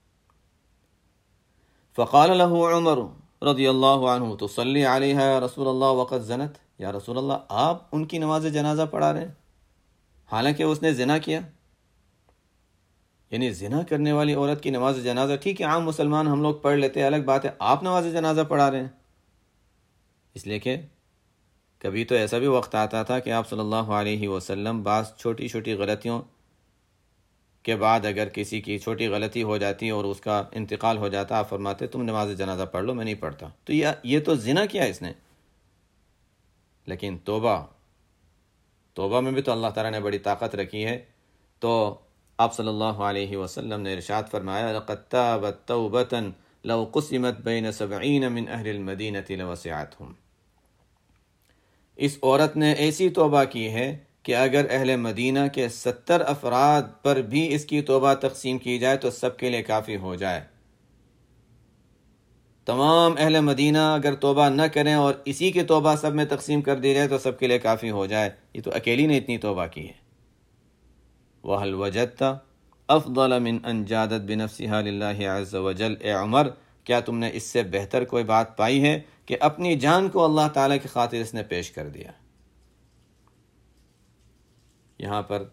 فقال له عمر رضی اللہ عنہ تصلی علیہا یا رسول اللہ وقد زنت، یا رسول اللہ آپ ان کی نماز جنازہ پڑھا رہے ہیں حالانکہ اس نے زنا کیا۔ یعنی زنا کرنے والی عورت کی نماز جنازہ، ٹھیک ہے عام مسلمان ہم لوگ پڑھ لیتے ہیں، الگ بات ہے آپ نماز جنازہ پڑھا رہے ہیں۔ اس لیے کہ کبھی تو ایسا بھی وقت آتا تھا کہ آپ صلی اللہ علیہ وسلم بعض چھوٹی چھوٹی غلطیوں کے بعد اگر کسی کی چھوٹی غلطی ہو جاتی اور اس کا انتقال ہو جاتا، آپ فرماتے تم نماز جنازہ پڑھ لو، میں نہیں پڑھتا۔ تو یہ تو زنا کیا اس نے، لیکن توبہ توبہ میں بھی تو اللہ تعالیٰ نے بڑی طاقت رکھی ہے۔ تو آپ صلی اللہ علیہ وسلم نے ارشاد فرمایا لقد تابت توبۃ لو قسمت بین سبعین من اہل المدینۃ لوسعتہم، اس عورت نے ایسی توبہ کی ہے کہ اگر اہل مدینہ کے ستر افراد پر بھی اس کی توبہ تقسیم کی جائے تو سب کے لیے کافی ہو جائے۔ تمام اہل مدینہ اگر توبہ نہ کریں اور اسی کی توبہ سب میں تقسیم کر دی جائے تو سب کے لیے کافی ہو جائے۔ یہ تو اکیلی نے اتنی توبہ کی ہے۔ وَهَلْ وَجَدْتَ أَفْضَلَ مِنْ أَنْ جَادَتْ بِنَفْسِهَا لِلَّهِ عَزَّ وَجَلَّ، اے عمر کیا تم نے اس سے بہتر کوئی بات پائی ہے کہ اپنی جان کو اللہ تعالیٰ کی خاطر اس نے پیش کر دیا۔ یہاں پر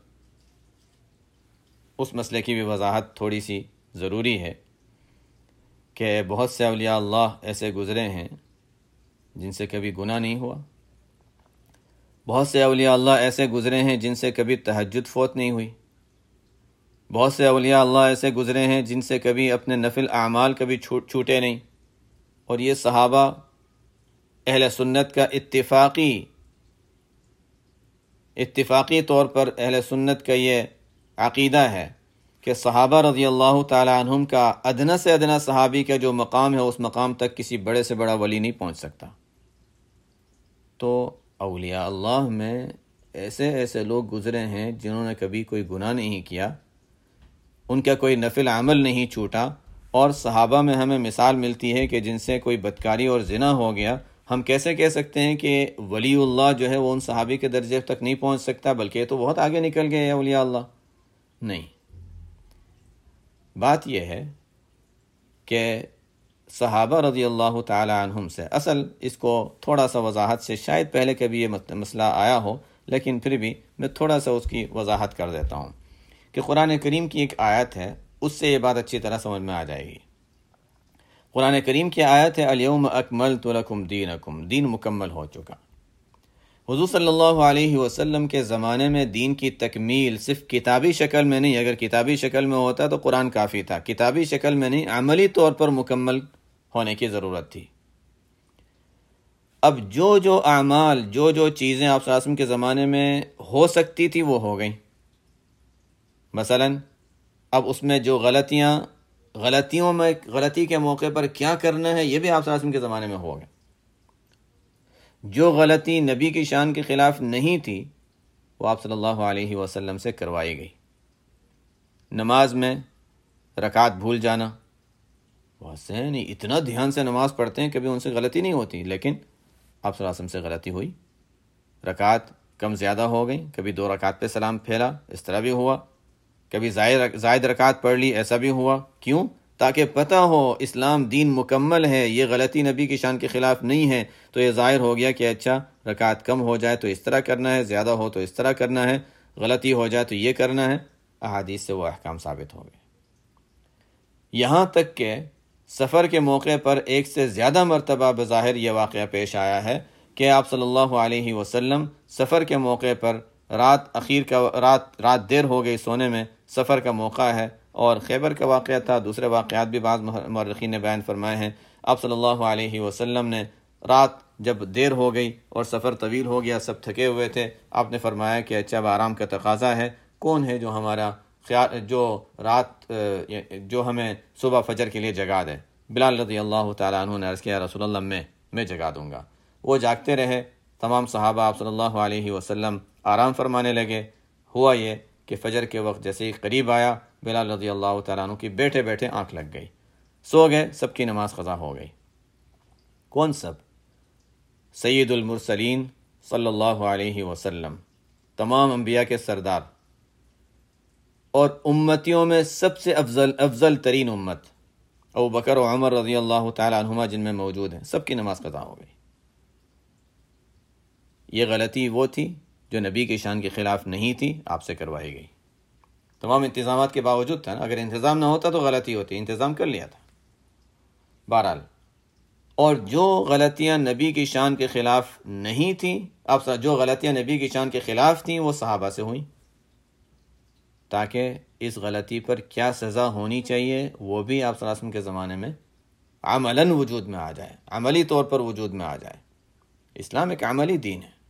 اس مسئلے کی بھی وضاحت تھوڑی سی ضروری ہے کہ بہت سے اولیاء اللہ ایسے گزرے ہیں جن سے کبھی گناہ نہیں ہوا، بہت سے اولیاء اللہ ایسے گزرے ہیں جن سے کبھی تہجد فوت نہیں ہوئی، بہت سے اولیاء اللہ ایسے گزرے ہیں جن سے کبھی اپنے نفل اعمال کبھی چھوٹے نہیں۔ اور یہ صحابہ اہل سنت کا اتفاقی اتفاقی طور پر اہل سنت کا یہ عقیدہ ہے کہ صحابہ رضی اللہ تعالی عنہم کا ادنا سے ادنا صحابی کا جو مقام ہے اس مقام تک کسی بڑے سے بڑا ولی نہیں پہنچ سکتا۔ تو اولیاء اللہ میں ایسے ایسے لوگ گزرے ہیں جنہوں نے کبھی کوئی گناہ نہیں کیا، ان کا کوئی نفل عمل نہیں چھوٹا، اور صحابہ میں ہمیں مثال ملتی ہے کہ جن سے کوئی بدکاری اور زنا ہو گیا، ہم کیسے کہہ سکتے ہیں کہ ولی اللہ جو ہے وہ ان صحابی کے درجے تک نہیں پہنچ سکتا، بلکہ یہ تو بہت آگے نکل گئے ہیں اولیاء اللہ؟ نہیں، بات یہ ہے کہ صحابہ رضی اللہ تعالی عنہم سے، اصل اس کو تھوڑا سا وضاحت سے، شاید پہلے کبھی یہ مسئلہ آیا ہو لیکن پھر بھی میں تھوڑا سا اس کی وضاحت کر دیتا ہوں کہ قرآن کریم کی ایک آیت ہے، اس سے یہ بات اچھی طرح سمجھ میں آ جائے گی۔ قرآن کریم کی آیت ہے الیوم اکملت لکم دینکم، دین مکمل ہو چکا۔ حضور صلی اللہ علیہ وسلم کے زمانے میں دین کی تکمیل صرف کتابی شکل میں نہیں، اگر کتابی شکل میں ہوتا تو قرآن کافی تھا، کتابی شکل میں نہیں، عملی طور پر مکمل ہونے کی ضرورت تھی۔ اب جو جو اعمال، جو جو چیزیں آپ صلی اللہ علیہ وسلم کے زمانے میں ہو سکتی تھی وہ ہو گئیں۔ مثلا اب اس میں جو غلطیاں، غلطیوں میں غلطی کے موقع پر کیا کرنا ہے، یہ بھی آپ صلی اللہ علیہ وسلم کے زمانے میں ہو گئے۔ جو غلطی نبی کی شان کے خلاف نہیں تھی وہ آپ صلی اللہ علیہ وسلم سے کروائی گئی۔ نماز میں رکعت بھول جانا، ویسے نہیں اتنا دھیان سے نماز پڑھتے ہیں، کبھی ان سے غلطی نہیں ہوتی، لیکن آپ صلی اللہ علیہ وسلم سے غلطی ہوئی، رکعت کم زیادہ ہو گئی، کبھی دو رکعت پہ سلام پھیلا، اس طرح بھی ہوا، کبھی زائد زائد رکعت پڑھ لی، ایسا بھی ہوا۔ کیوں؟ تاکہ پتہ ہو اسلام دین مکمل ہے، یہ غلطی نبی کی شان کے خلاف نہیں ہے، تو یہ ظاہر ہو گیا کہ اچھا رکعت کم ہو جائے تو اس طرح کرنا ہے، زیادہ ہو تو اس طرح کرنا ہے، غلطی ہو جائے تو یہ کرنا ہے۔ احادیث سے وہ احکام ثابت ہو گئے، یہاں تک کہ سفر کے موقع پر ایک سے زیادہ مرتبہ بظاہر یہ واقعہ پیش آیا ہے کہ آپ صلی اللہ علیہ وسلم سفر کے موقع پر رات اخیر کا رات رات دیر ہو گئی سونے میں، سفر کا موقع ہے، اور خیبر کا واقعہ تھا، دوسرے واقعات بھی بعض مورخین نے بیان فرمائے ہیں۔ آپ صلی اللہ علیہ وسلم نے رات جب دیر ہو گئی اور سفر طویل ہو گیا، سب تھکے ہوئے تھے، آپ نے فرمایا کہ اچھا اب آرام کا تقاضا ہے، کون ہے جو ہمارا خیال جو رات جو ہمیں صبح فجر کے لیے جگا دے؟ بلال رضی اللہ تعالیٰ عنہ نے عرض کیا رسول اللہ میں میں جگا دوں گا۔ وہ جاگتے رہے، تمام صحابہ آپ صلی اللہ علیہ وسلم آرام فرمانے لگے۔ ہوا یہ کہ فجر کے وقت جیسے ہی قریب آیا، بلال رضی اللہ تعالیٰ عنہ کی بیٹھے بیٹھے آنکھ لگ گئی، سو گئے، سب کی نماز قضا ہو گئی۔ کون سب؟ سید المرسلین صلی اللہ علیہ وسلم، تمام انبیاء کے سردار، اور امتیوں میں سب سے افضل افضل ترین امت ابو بکر و عمر رضی اللہ تعالی عنہما جن میں موجود ہیں، سب کی نماز قضا ہو گئی۔ یہ غلطی وہ تھی جو نبی کی شان کے خلاف نہیں تھی، آپ سے کروائی گئی۔ تمام انتظامات کے باوجود تھا نا، اگر انتظام نہ ہوتا تو غلطی ہوتی، انتظام کر لیا تھا۔ بہرحال، اور جو غلطیاں نبی کی شان کے خلاف نہیں تھیں، آپ جو غلطیاں نبی کی شان کے خلاف تھیں وہ صحابہ سے ہوئیں، تاکہ اس غلطی پر کیا سزا ہونی چاہیے وہ بھی آپ صلی اللہ علیہ وسلم کے زمانے میں عملاً وجود میں آ جائے، عملی طور پر وجود میں آ جائے۔ اسلام ایک عملی دین ہے۔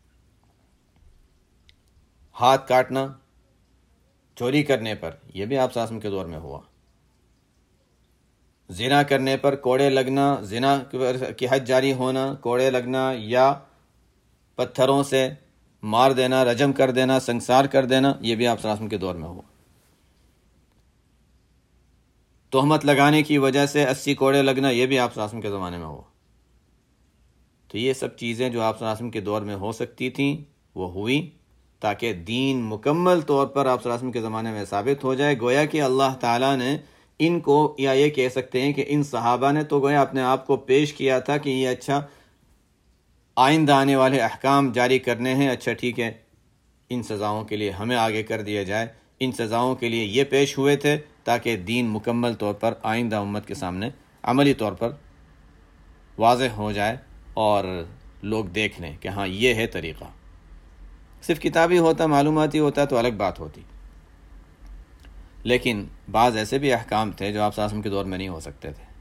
ہاتھ کاٹنا چوری کرنے پر، یہ بھی آپ صلی اللہ علیہ وسلم کے دور میں ہوا۔ زنا کرنے پر کوڑے لگنا، زنا کی حد جاری ہونا، کوڑے لگنا یا پتھروں سے مار دینا، رجم کر دینا، سنسار کر دینا، یہ بھی آپ صلی اللہ علیہ وسلم کے دور میں ہوا۔ تہمت لگانے کی وجہ سے اسی کوڑے لگنا، یہ بھی آپ صلی اللہ علیہ وسلم کے زمانے میں ہوا۔ تو یہ سب چیزیں جو آپ صلی اللہ علیہ وسلم کے دور میں ہو سکتی تھیں وہ ہوئی، تاکہ دین مکمل طور پر آپ صلی اللہ علیہ وسلم کے زمانے میں ثابت ہو جائے۔ گویا کہ اللہ تعالیٰ نے ان کو، یا یہ کہہ سکتے ہیں کہ ان صحابہ نے تو گویا اپنے آپ کو پیش کیا تھا کہ یہ اچھا آئندہ آنے والے احکام جاری کرنے ہیں، اچھا ٹھیک ہے، ان سزاؤں کے لیے ہمیں آگے کر دیا جائے۔ ان سزاؤں کے لیے یہ پیش ہوئے تھے تاکہ دین مکمل طور پر آئندہ امت کے سامنے عملی طور پر واضح ہو جائے اور لوگ دیکھ لیں کہ ہاں یہ ہے طریقہ۔ صرف کتابی ہوتا، معلوماتی ہوتا تو الگ بات ہوتی، لیکن بعض ایسے بھی احکام تھے جو آپ صلی اللہ علیہ وسلم کے دور میں نہیں ہو سکتے تھے،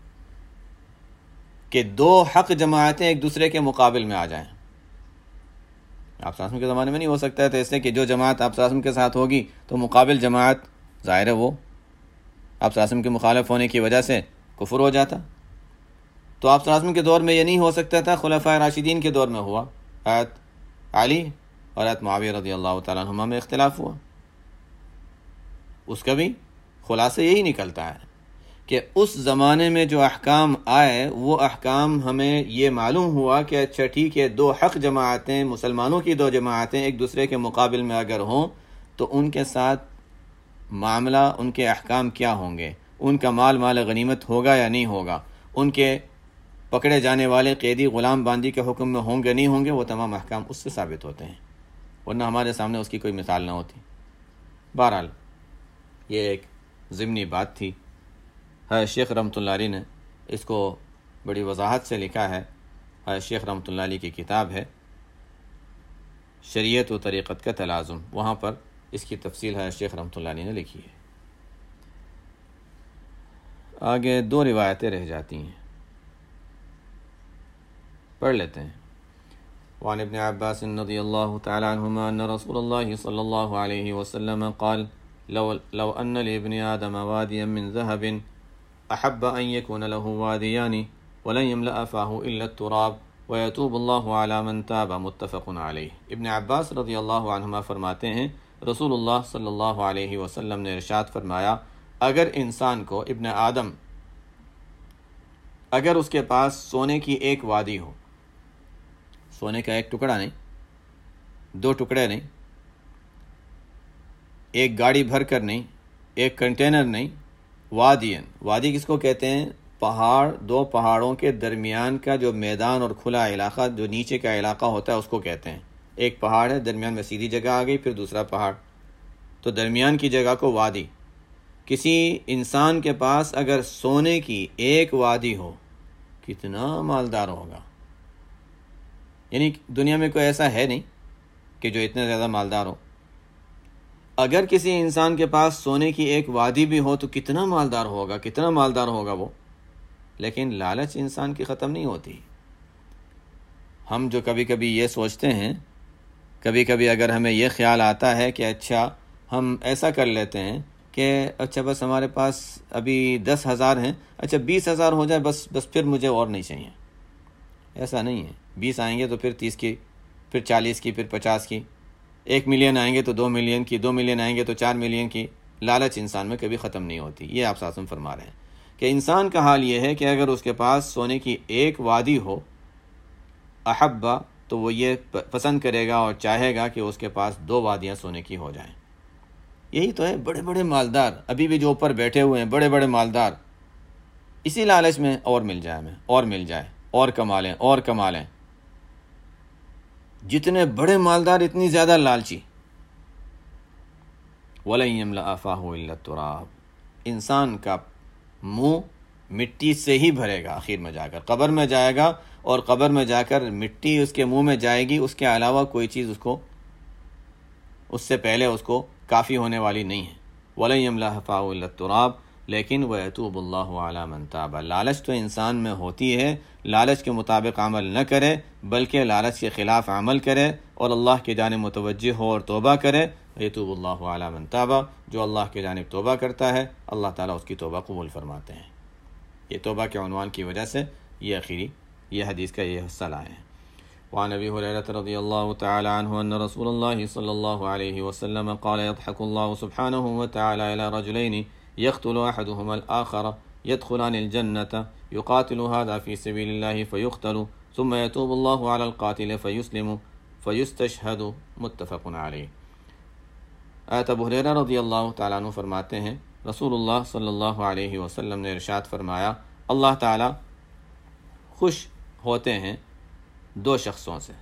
کہ دو حق جماعتیں ایک دوسرے کے مقابل میں آ جائیں۔ آپ صلی اللہ علیہ وسلم کے زمانے میں نہیں ہو سکتا تھا، اس لیے کہ جو جماعت آپ صلی اللہ علیہ وسلم کے ساتھ ہوگی تو مقابل جماعت ظاہر ہے وہ آپ صلی اللہ علیہ وسلم کے مخالف ہونے کی وجہ سے کفر ہو جاتا۔ تو آپ صلی اللہ علیہ وسلم کے دور میں یہ نہیں ہو سکتا تھا، خلفائے راشدین کے دور میں ہوا، حضرت علی اور حضرت معاویہ رضی اللہ تعالیٰ عنہما میں اختلاف ہوا، اس کا بھی خلاصہ یہی نکلتا ہے کہ اس زمانے میں جو احکام آئے وہ احکام ہمیں یہ معلوم ہوا کہ اچھا ٹھیک ہے، دو حق جماعتیں، مسلمانوں کی دو جماعتیں ایک دوسرے کے مقابل میں اگر ہوں تو ان کے ساتھ معاملہ، ان کے احکام کیا ہوں گے، ان کا مال مال غنیمت ہوگا یا نہیں ہوگا، ان کے پکڑے جانے والے قیدی غلام باندی کے حکم میں ہوں گے نہیں ہوں گے، وہ تمام احکام اس سے ثابت ہوتے ہیں، ورنہ ہمارے سامنے اس کی کوئی مثال نہ ہوتی۔ بہرحال یہ ایک ضمنی بات تھی۔ حضرت شیخ رحمۃ اللہ علیہ نے اس کو بڑی وضاحت سے لکھا ہے۔ حضرت شیخ رحمۃ اللہ علیہ کی کتاب ہے شریعت و طریقت کا تلازم، وہاں پر اس کی تفصیل حضرت شیخ رحمۃ اللہ علیہ نے لکھی ہے۔ آگے دو روایتیں رہ جاتی ہیں، پڑھ لیتے ہیں۔ وعن ابن عباس رضی اللہ تعالی عنہما ان رسول اللہ صلی اللہ علیہ وسلم قال لو, لو ان لابن آدم وادیا من ذهب احب ان يكون له واديان ولن يملأ فاه الا التراب ويتوب الله على من تاب، متفق علیہ۔ ابن عباس رضی اللہ عنہما فرماتے ہیں رسول اللہ صلی اللہ علیہ وسلم نے ارشاد فرمایا، اگر انسان کو، ابن آدم، اگر اس کے پاس سونے کی ایک وادی ہو، سونے کا ایک ٹکڑا نہیں، دو ٹکڑے نہیں، ایک گاڑی بھر کر نہیں، ایک کنٹینر نہیں، وادین، وادی کس کو کہتے ہیں؟ پہاڑ، دو پہاڑوں کے درمیان کا جو میدان اور کھلا علاقہ، جو نیچے کا علاقہ ہوتا ہے اس کو کہتے ہیں۔ ایک پہاڑ ہے، درمیان میں سیدھی جگہ آ گئی، پھر دوسرا پہاڑ، تو درمیان کی جگہ کو وادی۔ کسی انسان کے پاس اگر سونے کی ایک وادی ہو، کتنا مالدار ہوگا۔ یعنی دنیا میں کوئی ایسا ہے نہیں کہ جو اتنا زیادہ مالدار ہو۔ اگر کسی انسان کے پاس سونے کی ایک وادی بھی ہو تو کتنا مالدار ہوگا، کتنا مالدار ہوگا وہ۔ لیکن لالچ انسان کی ختم نہیں ہوتی۔ ہم جو کبھی کبھی یہ سوچتے ہیں، کبھی کبھی اگر ہمیں یہ خیال آتا ہے کہ اچھا ہم ایسا کر لیتے ہیں کہ اچھا بس ہمارے پاس ابھی دس ہزار ہیں، اچھا بیس ہزار ہو جائے بس بس پھر مجھے اور نہیں چاہیے۔ ایسا نہیں ہے، بیس آئیں گے تو پھر تیس کی، پھر چالیس کی، پھر پچاس کی، ایک ملین آئیں گے تو دو ملین کی، دو ملین آئیں گے تو چار ملین کی۔ لالچ انسان میں کبھی ختم نہیں ہوتی۔ یہ آپ ساتھ فرما رہے ہیں کہ انسان کا حال یہ ہے کہ اگر اس کے پاس سونے کی ایک وادی ہو، احبا، تو وہ یہ پسند کرے گا اور چاہے گا کہ اس کے پاس دو وادیاں سونے کی ہو جائیں۔ یہی تو ہے، بڑے بڑے مالدار ابھی بھی جو اوپر بیٹھے ہوئے ہیں، بڑے بڑے مالدار، اسی لالچ میں اور مل جائے ہمیں، اور مل جائے، اور کما لیں، اور کما لیں۔ جتنے بڑے مالدار اتنی زیادہ لالچی۔ وَلَن يَمْلَأَ فَاهُ إِلَّا التُّرَابُ، انسان کا منہ مٹی سے ہی بھرے گا، آخر میں جا کر قبر میں جائے گا اور قبر میں جا کر مٹی اس کے منہ میں جائے گی، اس کے علاوہ کوئی چیز اس کو، اس سے پہلے اس کو کافی ہونے والی نہیں ہے۔ وَلَن يَمْلَأَ فَاهُ إِلَّا التُّرَابُ، لیکن وَيَتُوبُ اللَّهُ عَلَى مَن تَابَ، لالچ تو انسان میں ہوتی ہے، لالچ کے مطابق عمل نہ کرے بلکہ لالچ کے خلاف عمل کرے اور اللہ کی جانب متوجہ ہو اور توبہ کرے۔ یتوب اللہ علی من تاب، جو اللہ کی جانب توبہ کرتا ہے اللہ تعالیٰ اس کی توبہ قبول فرماتے ہیں۔ یہ توبہ کے عنوان کی وجہ سے یہ آخری یہ حدیث کا یہ حصہ لائے ہیں۔ وعن ابی ہریرہ رضی اللہ تعالی عنہ ان رسول اللہ صلی اللہ علیہ وسلم قال يضحك الله سبحانه وتعالى الى رجلين يقتل احدهما الاخر يدخلان الجنة يقاتل هذا في سبيل الله فيقتل ثم يتوب الله على القاتل فيسلم فيستشهد، متفق علیہ۔ حضرت ابو ہریرہ رضی اللہ تعالیٰ عنہ فرماتے ہیں رسول اللہ صلی اللہ علیہ وسلم نے ارشاد فرمایا، اللہ تعالیٰ خوش ہوتے ہیں دو شخصوں سے۔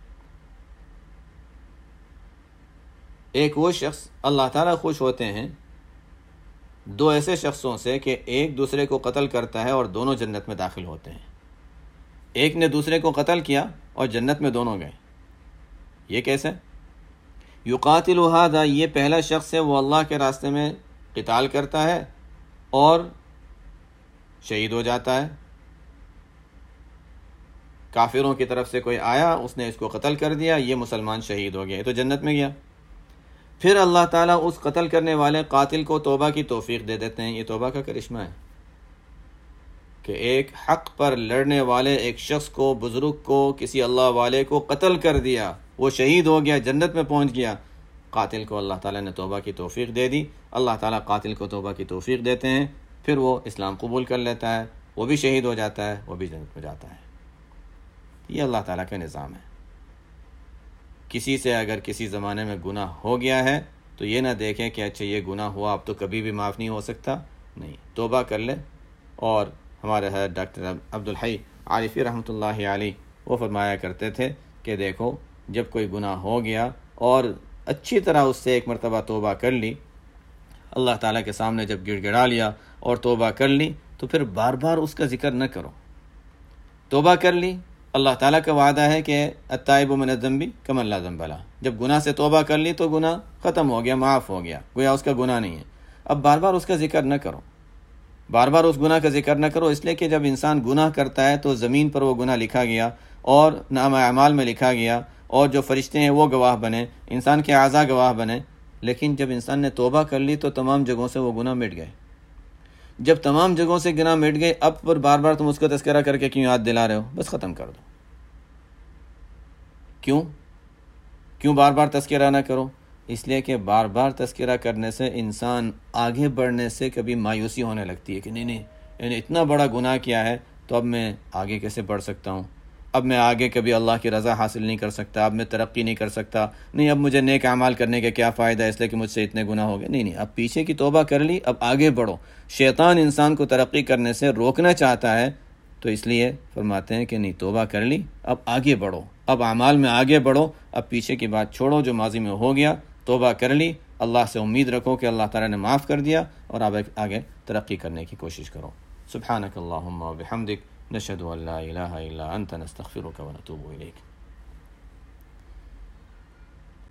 ایک وہ شخص، اللہ تعالیٰ خوش ہوتے ہیں دو ایسے شخصوں سے کہ ایک دوسرے کو قتل کرتا ہے اور دونوں جنت میں داخل ہوتے ہیں۔ ایک نے دوسرے کو قتل کیا اور جنت میں دونوں گئے۔ یہ کیسے؟ یقاتل ھذا، یہ پہلا شخص ہے وہ اللہ کے راستے میں قتال کرتا ہے اور شہید ہو جاتا ہے۔ کافروں کی طرف سے کوئی آیا، اس نے اس کو قتل کر دیا، یہ مسلمان شہید ہو گیا، یہ تو جنت میں گیا۔ پھر اللہ تعالیٰ اس قتل کرنے والے قاتل کو توبہ کی توفیق دے دیتے ہیں۔ یہ توبہ کا کرشمہ ہے کہ ایک حق پر لڑنے والے ایک شخص کو، بزرگ کو، کسی اللہ والے کو قتل کر دیا، وہ شہید ہو گیا، جنت میں پہنچ گیا۔ قاتل کو اللہ تعالیٰ نے توبہ کی توفیق دے دی، اللہ تعالیٰ قاتل کو توبہ کی توفیق دیتے ہیں۔ پھر وہ اسلام قبول کر لیتا ہے، وہ بھی شہید ہو جاتا ہے، وہ بھی جنت میں جاتا ہے۔ یہ اللہ تعالیٰ کا نظام ہے۔ کسی سے اگر کسی زمانے میں گناہ ہو گیا ہے تو یہ نہ دیکھیں کہ اچھا یہ گناہ ہوا اب تو کبھی بھی معاف نہیں ہو سکتا، نہیں، توبہ کر لے۔ اور ہمارے حضرت ڈاکٹر عبدالحی عارفی رحمۃ اللہ علیہ وہ فرمایا کرتے تھے کہ دیکھو جب کوئی گناہ ہو گیا اور اچھی طرح اس سے ایک مرتبہ توبہ کر لی، اللہ تعالیٰ کے سامنے جب گڑ گڑا لیا اور توبہ کر لی تو پھر بار بار اس کا ذکر نہ کرو۔ توبہ کر لی، اللہ تعالیٰ کا وعدہ ہے کہ التائب من الذنب کمن لا ذنب لہ، جب گناہ سے توبہ کر لی تو گناہ ختم ہو گیا، معاف ہو گیا، گویا اس کا گناہ نہیں ہے۔ اب بار بار اس کا ذکر نہ کرو، بار بار اس گناہ کا ذکر نہ کرو، اس لیے کہ جب انسان گناہ کرتا ہے تو زمین پر وہ گناہ لکھا گیا اور نامہ اعمال میں لکھا گیا، اور جو فرشتے ہیں وہ گواہ بنے، انسان کے اعضاء گواہ بنے۔ لیکن جب انسان نے توبہ کر لی تو تمام جگہوں سے وہ گناہ مٹ گئے۔ جب تمام جگہوں سے گناہ مٹ گئے، اب پر بار بار تم اس کا تذکرہ کر کے کیوں یاد دلا رہے ہو؟ بس ختم کر دو۔ کیوں کیوں بار بار تذکرہ نہ کرو؟ اس لیے کہ بار بار تذکرہ کرنے سے انسان آگے بڑھنے سے کبھی مایوسی ہونے لگتی ہے کہ نہیں نہیں یعنی اتنا بڑا گناہ کیا ہے تو اب میں آگے کیسے بڑھ سکتا ہوں، اب میں آگے کبھی اللہ کی رضا حاصل نہیں کر سکتا، اب میں ترقی نہیں کر سکتا، نہیں اب مجھے نیک اعمال کرنے کا کیا فائدہ ہے اس لیے کہ مجھ سے اتنے گناہ ہو گئے۔ نہیں نہیں اب پیچھے کی توبہ کر لی، اب آگے بڑھو۔ شیطان انسان کو ترقی کرنے سے روکنا چاہتا ہے، تو اس لیے فرماتے ہیں کہ نہیں، توبہ کر لی، اب آگے بڑھو، اب اعمال میں آگے بڑھو، اب پیچھے کی بات چھوڑو جو ماضی میں ہو گیا، توبہ کر لی، اللہ سے امید رکھو کہ اللہ تعالیٰ نے معاف کر دیا، اور اب آگے ترقی کرنے کی کوشش کرو۔ سبحانک اللہم و بحمدک، نشہد ان لا الہ الا انت، نستغفرک و نتوب الیک۔